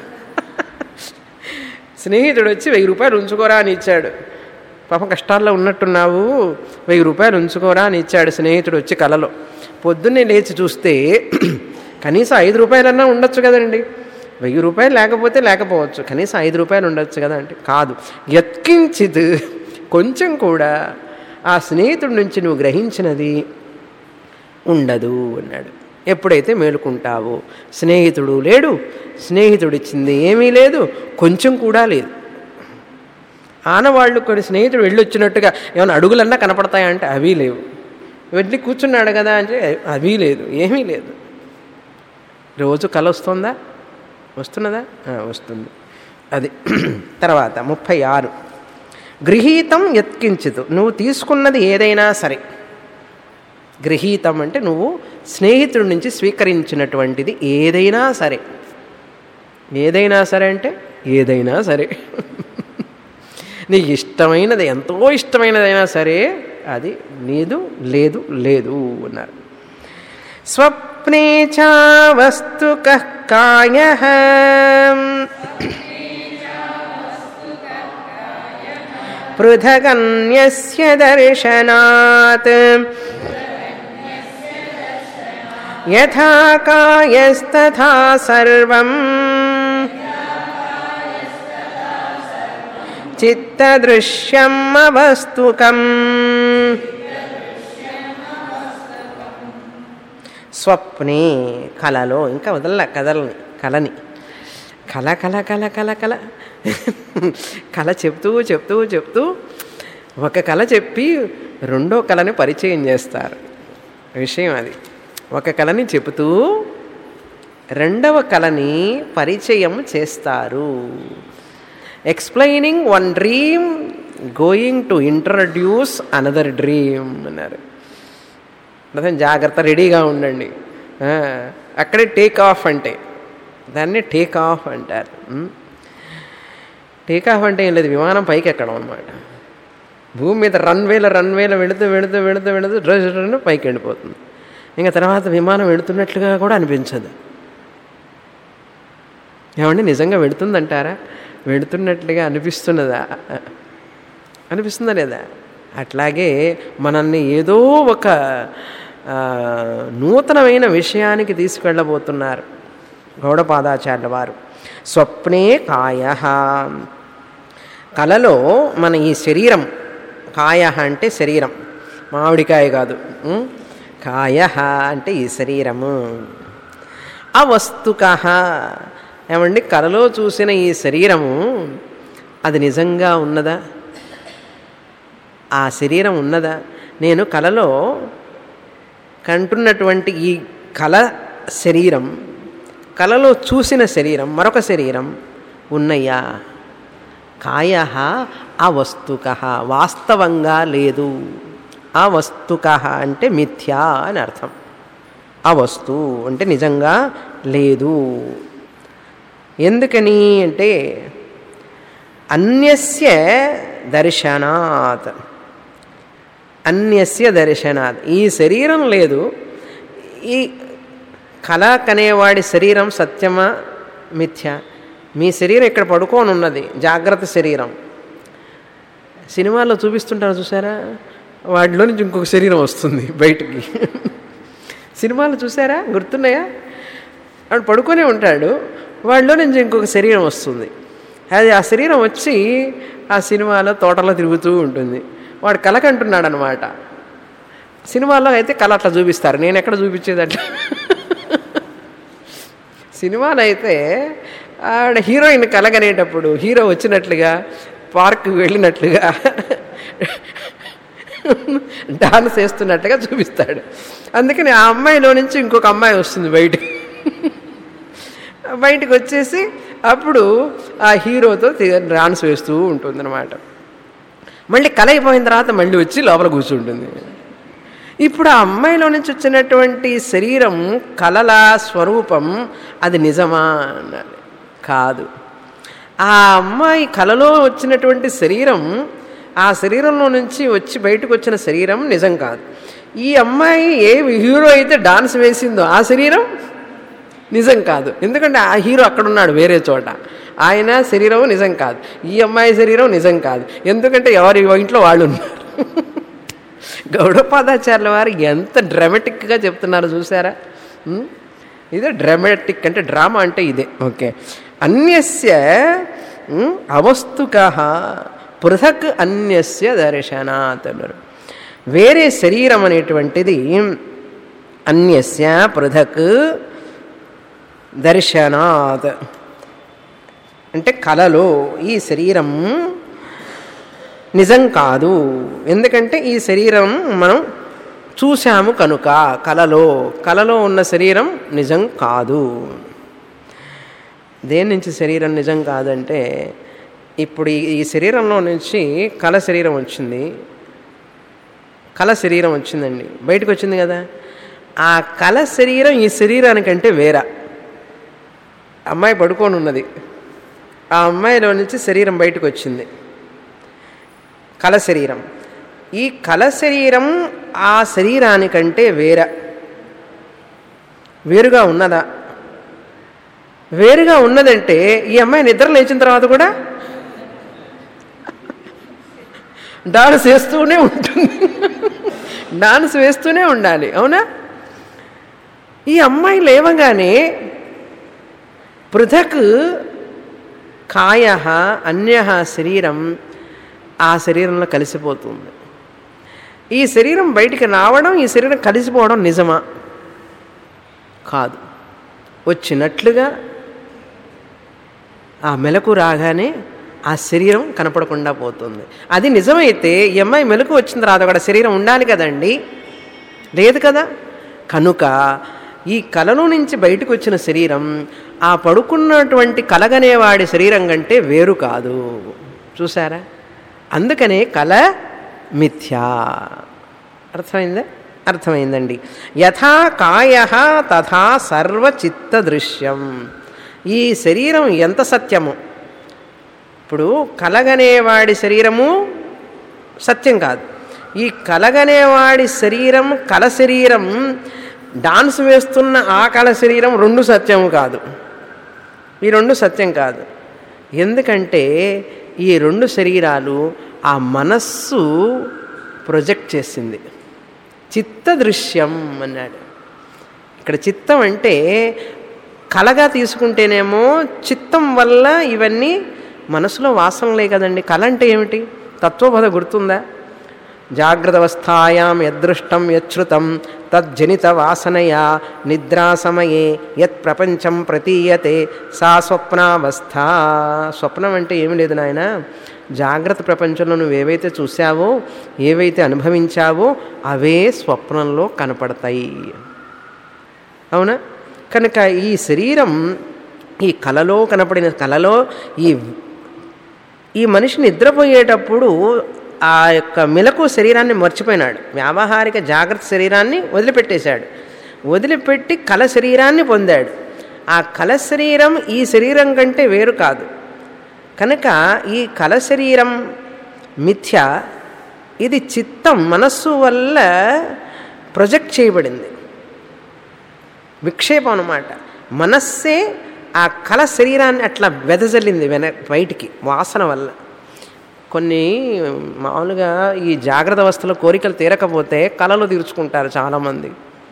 స్నేహితుడు వచ్చి 1000 రూపాయలు ఉంచుకోరా అని ఇచ్చాడు. పాపం కష్టాల్లో ఉన్నట్టున్నావు, 1000 రూపాయలు ఉంచుకోరా అని ఇచ్చాడు స్నేహితుడు వచ్చి కలలో. పొద్దున్నే లేచి చూస్తే కనీసం 5 రూపాయలన్నా ఉండొచ్చు కదండి. 1000 రూపాయలు లేకపోతే లేకపోవచ్చు, కనీసం 5 రూపాయలు ఉండొచ్చు కదా అంటే కాదు. యత్కించిత్, కొంచెం కూడా ఆ స్నేహితుడి నుంచి నువ్వు గ్రహించినది ఉండదు అన్నాడు. ఎప్పుడైతే మేలుకుంటావో, స్నేహితుడు లేడు, స్నేహితుడు ఇచ్చింది ఏమీ లేదు, కొంచెం కూడా లేదు. ఆనవాళ్ళు కొన్ని స్నేహితుడు వెళ్ళొచ్చినట్టుగా ఏమైనా అడుగులన్నా కనపడతాయంటే అవి లేవు. వెళ్ళి కూర్చున్నాడు కదా అంటే అవి లేదు, ఏమీ లేదు. రోజు కల వస్తుందా, వస్తున్నదా? వస్తుంది. అది తర్వాత 36. గృహీతం యత్కించిత్. నువ్వు తీసుకున్నది ఏదైనా సరే, గృహీతం అంటే నువ్వు స్నేహితుడి నుంచి స్వీకరించినటువంటిది ఏదైనా సరే. ఏదైనా సరే అంటే ఏదైనా సరే, నీకు ఇష్టమైనది, ఎంతో ఇష్టమైనదైనా సరే అది లేదు, లేదు, లేదు అన్నారు. స్వప్నే చ వస్తుకః కాయః పృథగన్యస్య దర్శనాత్ యథా కాయస్తథా సర్వం చిత్తదృశ్యం అవస్తుకం. స్వప్నే, కళలో, ఇంకా వదల కళని కళ కళ కళ కళ కళ కళ చెప్తూ చెప్తూ చెప్తూ ఒక కళ చెప్పి రెండో కళని పరిచయం చేస్తారు. విషయం అది. ఒక కళని చెబుతూ రెండవ కళని పరిచయం చేస్తారు. Explaining one dream going to introduce another dream అన్నారు. అదే జాగ్రత్త, రెడీగా ఉండండి. అక్కడే టేక్ ఆఫ్ అంటే, దాన్ని టేక్ ఆఫ్ అంటారు. టేక్ ఆఫ్ అంటే ఏం లేదు, విమానం పైకి ఎక్కడం అనమాట. భూమి మీద రన్వేలో వెళుతూ వెళుతూ వెళుతూ వెళుతూ డ్రెస్ పైకి వెళ్ళిపోతుంది. ఇంకా తర్వాత విమానం వెళుతున్నట్లుగా కూడా అనిపించదు. ఏమండి నిజంగా వెళుతుందంటారా? వెళుతున్నట్లుగా అనిపిస్తున్నదా? అనిపిస్తుందా లేదా? అట్లాగే మనల్ని ఏదో ఒక నూతనమైన విషయానికి తీసుకెళ్ళబోతున్నారు గౌడపాదాచార్యుల వారు. స్వప్నే కాయ, కలలో మన ఈ శరీరం, కాయ అంటే శరీరం, మామిడికాయ కాదు, కాయ అంటే ఈ శరీరము. అవస్తుక, ఏమండి కలలో చూసిన ఈ శరీరము అది నిజంగా ఉన్నదా? ఆ శరీరం ఉన్నదా? నేను కలలో కంటున్నటువంటి ఈ కల శరీరం, కలలో చూసిన శరీరం, మరొక శరీరం ఉన్నయ్యా? కాయ అవస్తుక, వాస్తవంగా లేదు. అవస్తుక అంటే మిథ్యా అని అర్థం. అవస్తు అంటే నిజంగా లేదు. ఎందుకని అంటే అన్యస్య దర్శనాత్, అన్యస్య దర్శనాత్, ఈ శరీరం లేదు, ఈ కళ కనేవాడి శరీరం సత్యమా మిథ్య? మీ శరీరం ఇక్కడ పడుకొని ఉన్నది, జాగ్రత్త శరీరం. సినిమాల్లో చూపిస్తుంటారు చూసారా, వాటిలో నుంచి ఇంకొక శరీరం వస్తుంది బయటికి. సినిమాలు చూసారా, గుర్తున్నాయా? వాడు పడుకొనే ఉంటాడు, వాడిలో నుంచి ఇంకొక శరీరం వస్తుంది. అది ఆ శరీరం వచ్చి ఆ సినిమాలో తోటలో తిరుగుతూ ఉంటుంది. వాడు కలకంటున్నాడు అనమాట. సినిమాలో అయితే కళ అట్లా చూపిస్తారు, నేను ఎక్కడ చూపించేది అట్లా. సినిమాలో అయితే ఆవిడ హీరోయిన్ కలగనేటప్పుడు హీరో వచ్చినట్లుగా, పార్క్కి వెళ్ళినట్లుగా, డాన్స్ వేస్తున్నట్టుగా చూపిస్తాడు. అందుకని ఆ అమ్మాయిలో నుంచి ఇంకొక అమ్మాయి వస్తుంది బయటికి వచ్చేసి అప్పుడు ఆ హీరోతో డాన్స్ వేస్తూ ఉంటుంది అనమాట. మళ్ళీ కళ అయిపోయిన తర్వాత మళ్ళీ వచ్చి లోపల కూర్చుంటుంది. ఇప్పుడు ఆ అమ్మాయిలో నుంచి వచ్చినటువంటి శరీరం కళల స్వరూపం అది నిజమా అన్నది కాదు. ఆ అమ్మాయి కళలో వచ్చినటువంటి శరీరం, ఆ శరీరంలో నుంచి వచ్చి బయటకు వచ్చిన శరీరం నిజం కాదు. ఈ అమ్మాయి ఏ హీరో అయితే డాన్స్ వేసిందో ఆ శరీరం నిజం కాదు. ఎందుకంటే ఆ హీరో అక్కడున్నాడు వేరే చోట, ఆయన శరీరం నిజం కాదు. ఈ అమ్మాయి శరీరం నిజం కాదు, ఎందుకంటే ఎవరి ఇంట్లో వాళ్ళు ఉన్నారు. గౌడపాదాచార్యుల వారు ఎంత డ్రామాటిక్గా చెప్తున్నారు చూసారా. ఇదే డ్రామాటిక్ అంటే, డ్రామా అంటే ఇదే. ఓకే. అన్యస్య అవస్తుక పృథక్ అన్యస్య దర్శనాత్ అన్నారు. వేరే శరీరం అనేటువంటిది అన్యస్య పృథక్ దర్శనాత్ అంటే కలలో ఈ శరీరం నిజం కాదు. ఎందుకంటే ఈ శరీరం మనం చూశాము కనుక, కలలో ఉన్న శరీరం నిజం కాదు. దేని నుంచి శరీరం నిజం కాదంటే, ఇప్పుడు ఈ శరీరంలో నుంచి కళ శరీరం వచ్చింది, కళ శరీరం వచ్చిందండి, బయటకు వచ్చింది కదా. ఆ కళ శరీరం ఈ శరీరానికంటే వేరే. అమ్మాయి పడుకొని ఉన్నది, ఆ అమ్మాయిలో నుంచి శరీరం బయటకు వచ్చింది, కళ శరీరం. ఈ కళ శరీరం ఆ శరీరానికంటే వేరుగా ఉన్నదా? వేరుగా ఉన్నదంటే ఈ అమ్మాయి నిద్ర లేచిన తర్వాత కూడా డాన్స్ వేస్తూనే ఉంటుంది, డాన్స్ వేస్తూనే ఉండాలి, అవునా? ఈ అమ్మాయి లేవగానే పృథక్ కాయ అన్య శరీరం ఆ శరీరంలో కలిసిపోతుంది. ఈ శరీరం బయటికి రావడం, ఈ శరీరం కలిసిపోవడం నిజమా? కాదు. వచ్చినట్లుగా ఆ మెలకు రాగానే ఆ శరీరం కనపడకుండా పోతుంది. అది నిజమైతే ఈ అమ్మాయి మెలకు వచ్చిన తర్వాత కూడా శరీరం ఉండాలి కదండి, లేదు కదా. కనుక ఈ కళలో నుంచి బయటకు వచ్చిన శరీరం ఆ పడుకున్నటువంటి కలగనేవాడి శరీరం కంటే వేరు కాదు. చూసారా? అందుకనే కల మిథ్యా. అర్థమైందా? అర్థమైందండి. యథా కాయ తథా సర్వచిత్త దృశ్యం. ఈ శరీరం ఎంత సత్యము. ఇప్పుడు కలగనేవాడి శరీరము సత్యం కాదు. ఈ కలగనేవాడి శరీరం కల శరీరం, డాన్స్ వేస్తున్న ఆ కల శరీరం రెండు సత్యము కాదు. ఈ రెండు సత్యం కాదు. ఎందుకంటే ఈ రెండు శరీరాలు ఆ మనస్సు ప్రొజెక్ట్ చేసింది. చిత్త దృశ్యం అన్నాడు. ఇక్కడ చిత్తం అంటే కలగా తీసుకుంటేనేమో చిత్తం వల్ల ఇవన్నీ మనసులో వాసనలే కదండి. కళ అంటే ఏమిటి? తత్వబోధ గుర్తుందా? జాగ్రత్తవస్థాయాం యదృష్టం యచ్ఛృతం తజ్జనిత వాసనయా నిద్రాసమయే యత్ ప్రపంచం ప్రతీయతే సా స్వప్నావస్థ. స్వప్నం అంటే ఏమి లేదు నాయన, జాగ్రత్త ప్రపంచంలో నువ్వేవైతే చూసావో, ఏవైతే అనుభవించావో అవే స్వప్నంలో కనపడతాయి. అవునా? కనుక ఈ శరీరం ఈ కలలో కనపడిన కలలో ఈ మనిషి నిద్రపోయేటప్పుడు ఆ యొక్క మెలకు శరీరాన్ని మర్చిపోయినాడు. వ్యావహారిక జాగ్రత్త శరీరాన్ని వదిలిపెట్టేశాడు. వదిలిపెట్టి కల శరీరాన్ని పొందాడు. ఆ కల శరీరం ఈ శరీరం కంటే వేరు కాదు. కనుక ఈ కల శరీరం మిథ్య. ఇది చిత్తం మనస్సు వల్ల ప్రొజెక్ట్ చేయబడింది, విక్షేపం అన్నమాట. మనస్సే ఆ కల శరీరాన్ని అట్లా వెదజల్లింది బయటికి వాసన వల్ల. కొన్ని మామూలుగా ఈ జాగ్రత్త అవస్థలో కోరికలు తీరకపోతే కళలు తీర్చుకుంటారు చాలామంది.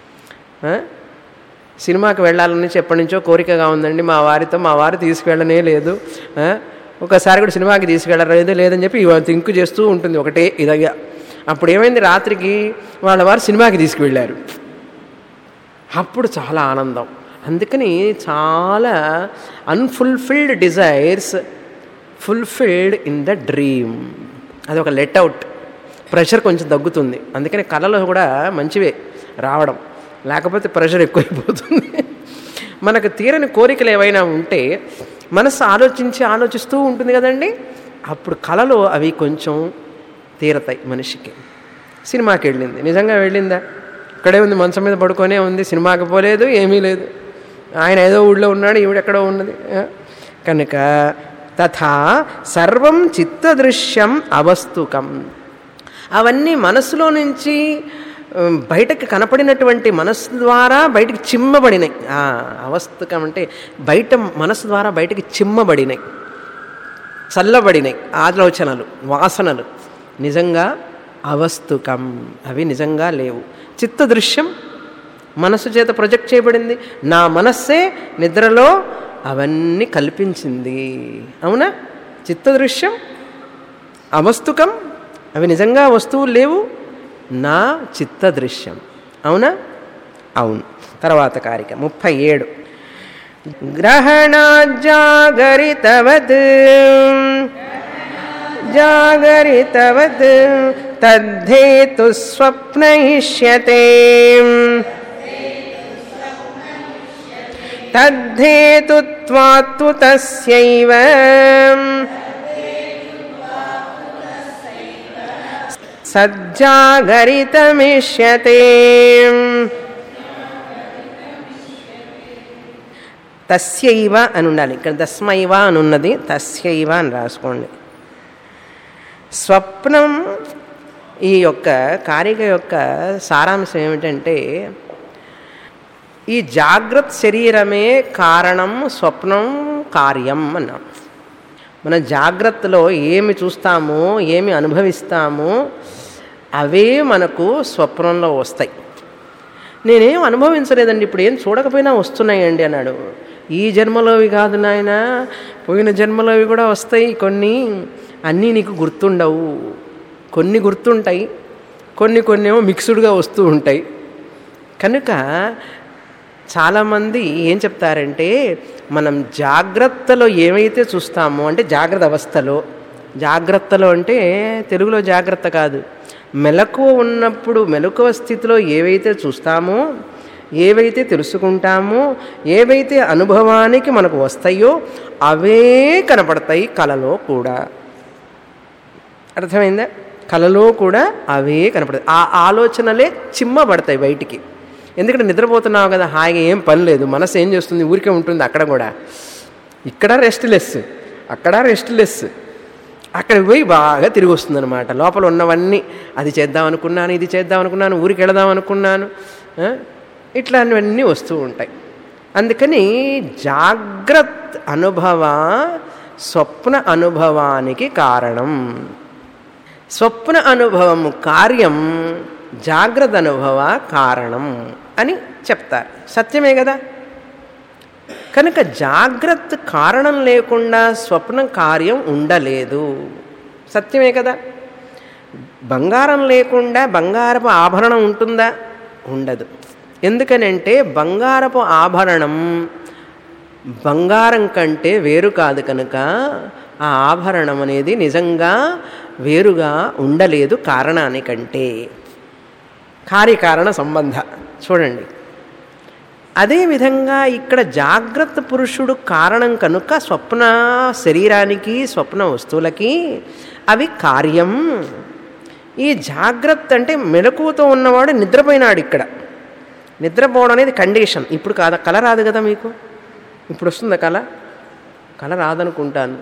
సినిమాకి వెళ్ళాలని ఎప్పటి నుంచో కోరికగా ఉందండి మా వారితో, మా వారు తీసుకువెళ్ళనే లేదు, ఒకసారి కూడా సినిమాకి తీసుకెళ్ళలేదు లేదని చెప్పి థింక్ చేస్తూ ఉంటుంది ఒకటే ఇదగా. అప్పుడు ఏమైంది, రాత్రికి వాళ్ళ వారు సినిమాకి తీసుకువెళ్ళారు. అప్పుడు చాలా ఆనందం. అందుకని చాలా unfulfilled desires fulfilled in the dream. అది ఒక లెట్ అవుట్, ప్రెషర్ కొంచెం తగ్గుతుంది. అందుకని కళలో కూడా మంచివే రావడం, లేకపోతే ప్రెషర్ ఎక్కువైపోతుంది. మనకు తీరని కోరికలు ఏవైనా ఉంటే మనసు ఆలోచిస్తూ ఉంటుంది కదండి, అప్పుడు కళలో అవి కొంచెం తీరతాయి మనిషికి. సినిమాకి వెళ్ళింది, నిజంగా వెళ్ళిందా? ఇక్కడే ఉంది, మంచం మీద పడుకొనే ఉంది, సినిమాకి పోలేదు, ఏమీ లేదు. ఆయన ఏదో ఊళ్ళో ఉన్నాడు, ఈవిడెక్కడో ఉన్నది. కనుక తథా సర్వం చిత్తదృశ్యం అవస్తుకం. అవన్నీ మనస్సులో నుంచి బయటకు కనపడినటువంటి మనస్సు ద్వారా బయటికి చిమ్మబడినాయి. అవస్తుకం అంటే బయట మనస్సు ద్వారా బయటికి చిమ్మబడినాయి, చల్లబడినాయి ఆలోచనలు, వాసనలు. నిజంగా అవస్తుకం, అవి నిజంగా లేవు. చిత్తదృశ్యం మనస్సు చేత ప్రొజెక్ట్ చేయబడింది. నా మనస్సే నిద్రలో అవన్నీ కల్పించింది. అవునా? చిత్తదృశ్యం అవస్తుకం, అవి నిజంగా వస్తువులు లేవు. నా చిత్తదృశ్యం. అవునా? అవును. తర్వాత కారిక 37. గ్రహణాజ్జాగరితవత్ జాగరితవత్ తద్ధేతు స్వప్నయిష్యతే తద్ధేతుత్వాత్తు తస్యైవ సజ్జాగరితమిష్యతే. తస్యైవ అని ఉండాలి, ఇక్కడ తస్మైవ అని ఉన్నది, తస్యైవ అని రాసుకోండి. స్వప్నం ఈ యొక్క కారిక యొక్క సారాంశం ఏమిటంటే, ఈ జాగ్రత్త శరీరమే కారణం, స్వప్నం కార్యం అన్నాం. మన జాగ్రత్తలో ఏమి చూస్తామో, ఏమి అనుభవిస్తామో అవే మనకు స్వప్నంలో వస్తాయి. నేనేం అనుభవించలేదండి, ఇప్పుడు ఏం చూడకపోయినా వస్తున్నాయండి అన్నాడు. ఈ జన్మలోవి కాదు నాయన, పోయిన జన్మలోవి కూడా వస్తాయి కొన్ని. అన్నీ నీకు గుర్తుండవు, కొన్ని గుర్తుంటాయి, కొన్ని ఏమో మిక్స్డ్గా వస్తూ ఉంటాయి. కనుక చాలామంది ఏం చెప్తారంటే, మనం జాగ్రత్తలో ఏమైతే చూస్తామో, అంటే జాగ్రత్త అవస్థలో, జాగ్రత్తలో అంటే తెలుగులో జాగ్రత్త కాదు, మెలకువ ఉన్నప్పుడు మెలకువ స్థితిలో ఏవైతే చూస్తామో, ఏవైతే తెలుసుకుంటామో, ఏవైతే అనుభవానికి మనకు వస్తాయో అవే కనపడతాయి కలలో కూడా. అర్థమైందా? కలలో కూడా అవే కనపడతాయి. ఆ ఆలోచనలే చిమ్మబడతాయి బయటికి. ఎందుకంటే నిద్రపోతున్నావు కదా, హాయిగా ఏం పని లేదు, మనసు ఏం చేస్తుంది, ఊరికే ఉంటుంది. అక్కడ కూడా ఇక్కడ రెస్ట్లెస్, అక్కడ రెస్ట్లెస్, అక్కడ పోయి బాగా తిరిగి వస్తుంది అనమాట. లోపల ఉన్నవన్నీ అది చేద్దాం అనుకున్నాను, ఇది చేద్దాం అనుకున్నాను, ఊరికి వెళదాం అనుకున్నాను, ఇట్లాంటివన్నీ వస్తూ ఉంటాయి. అందుకని జాగ్రత్త అనుభవ స్వప్న అనుభవానికి కారణం. స్వప్న అనుభవము కార్యం, జాగ్రత్త అనుభవ కారణం అని చెప్తారు. సత్యమే కదా. కనుక జాగ్రత్త కారణం లేకుండా స్వప్న కార్యం ఉండలేదు. సత్యమే కదా. బంగారం లేకుండా బంగారపు ఆభరణం ఉంటుందా? ఉండదు. ఎందుకనంటే బంగారపు ఆభరణం బంగారం కంటే వేరు కాదు కనుక ఆ ఆభరణం అనేది నిజంగా వేరుగా ఉండలేదు కారణానికంటే. కార్యకారణ సంబంధ చూడండి. అదేవిధంగా ఇక్కడ జాగ్రత్త పురుషుడు కారణం కనుక స్వప్న శరీరానికి స్వప్న వస్తువులకి అవి కార్యం. ఈ జాగ్రత్త అంటే మెలకువతో ఉన్నవాడు నిద్రపోయినాడు. ఇక్కడ నిద్రపోవడం అనేది కండిషన్. ఇప్పుడు కాదా, కళ రాదు కదా మీకు. ఇప్పుడు వస్తుందా కళ? కళ రాదనుకుంటాను.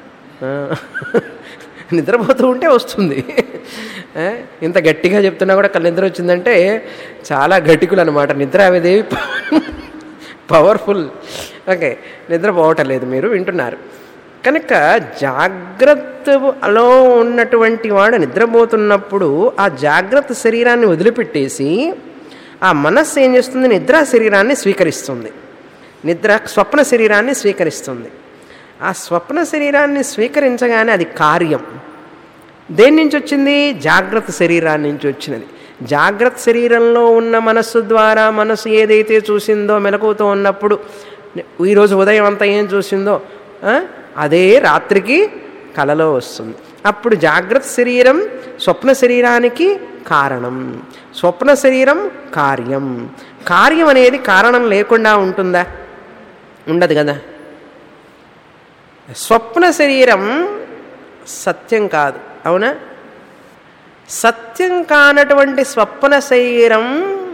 నిద్రపోతూ ఉంటే వస్తుంది. ఇంత గట్టిగా చెప్తున్నా కూడా కళ్ళ నిద్ర వచ్చిందంటే చాలా గట్టికులు అనమాట. నిద్ర అవేదేవి పవర్ఫుల్. ఓకే, నిద్రపోవటం లేదు, మీరు వింటున్నారు. కనుక జాగ్రత్తలో ఉన్నటువంటి వాడు నిద్రపోతున్నప్పుడు ఆ జాగ్రత్త శరీరాన్ని వదిలిపెట్టేసి ఆ మనస్సు ఏం చేస్తుంది? నిద్రా శరీరాన్ని స్వీకరిస్తుంది. స్వప్న శరీరాన్ని స్వీకరిస్తుంది. ఆ స్వప్న శరీరాన్ని స్వీకరించగానే అది కార్యం. దేని నుంచి వచ్చింది? జాగ్రత్త శరీరాన్ని నుంచి వచ్చినది. జాగ్రత్త శరీరంలో ఉన్న మనస్సు ద్వారా మనస్సు ఏదైతే చూసిందో మెలకువతో ఉన్నప్పుడు, ఈరోజు ఉదయం అంతా ఏం చూసిందో అదే రాత్రికి కలలో వస్తుంది. అప్పుడు జాగ్రత్త శరీరం స్వప్న శరీరానికి కారణం, స్వప్న శరీరం కార్యం. కార్యం అనేది కారణం లేకుండా ఉంటుందా? ఉండదు కదా. స్వప్న శరీరం సత్యం కాదు, అవునా? సత్యం కానటువంటి స్వప్న శరీరం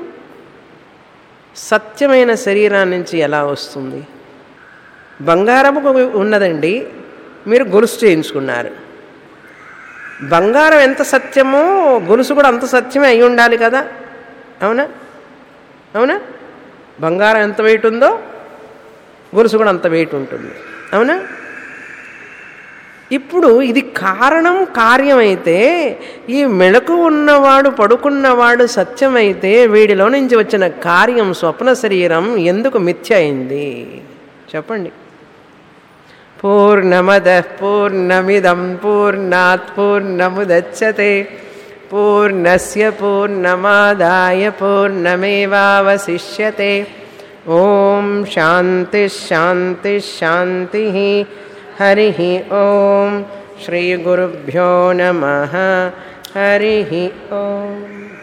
సత్యమైన శరీరాన్ని నుంచి ఎలా వస్తుంది? బంగారము ఉన్నదండి, మీరు గొలుసు చేయించుకున్నారు. బంగారం ఎంత సత్యమో గొలుసు కూడా అంత సత్యమే అయి ఉండాలి కదా, అవునా? అవునా? బంగారం ఎంత వెయిట్ ఉందో గొలుసు కూడా అంత వెయిట్ ఉంటుంది, అవునా? ఇప్పుడు ఇది కారణం కార్యమైతే, ఈ మెళకు ఉన్నవాడు పడుకున్నవాడు సత్యమైతే, వీడిలో నుంచి వచ్చిన కార్యం స్వప్న శరీరం ఎందుకు మిథ్య అయింది చెప్పండి. పూర్ణమదః పూర్ణమిదం పూర్ణాత్ పూర్ణముదచ్యతే పూర్ణస్య పూర్ణమాదాయ పూర్ణమేవావశిష్యతే. ఓం శాంతి శాంతి శాంతి. హరి ఓం. శ్రీ గురుభ్యో నమః. హరి ఓం.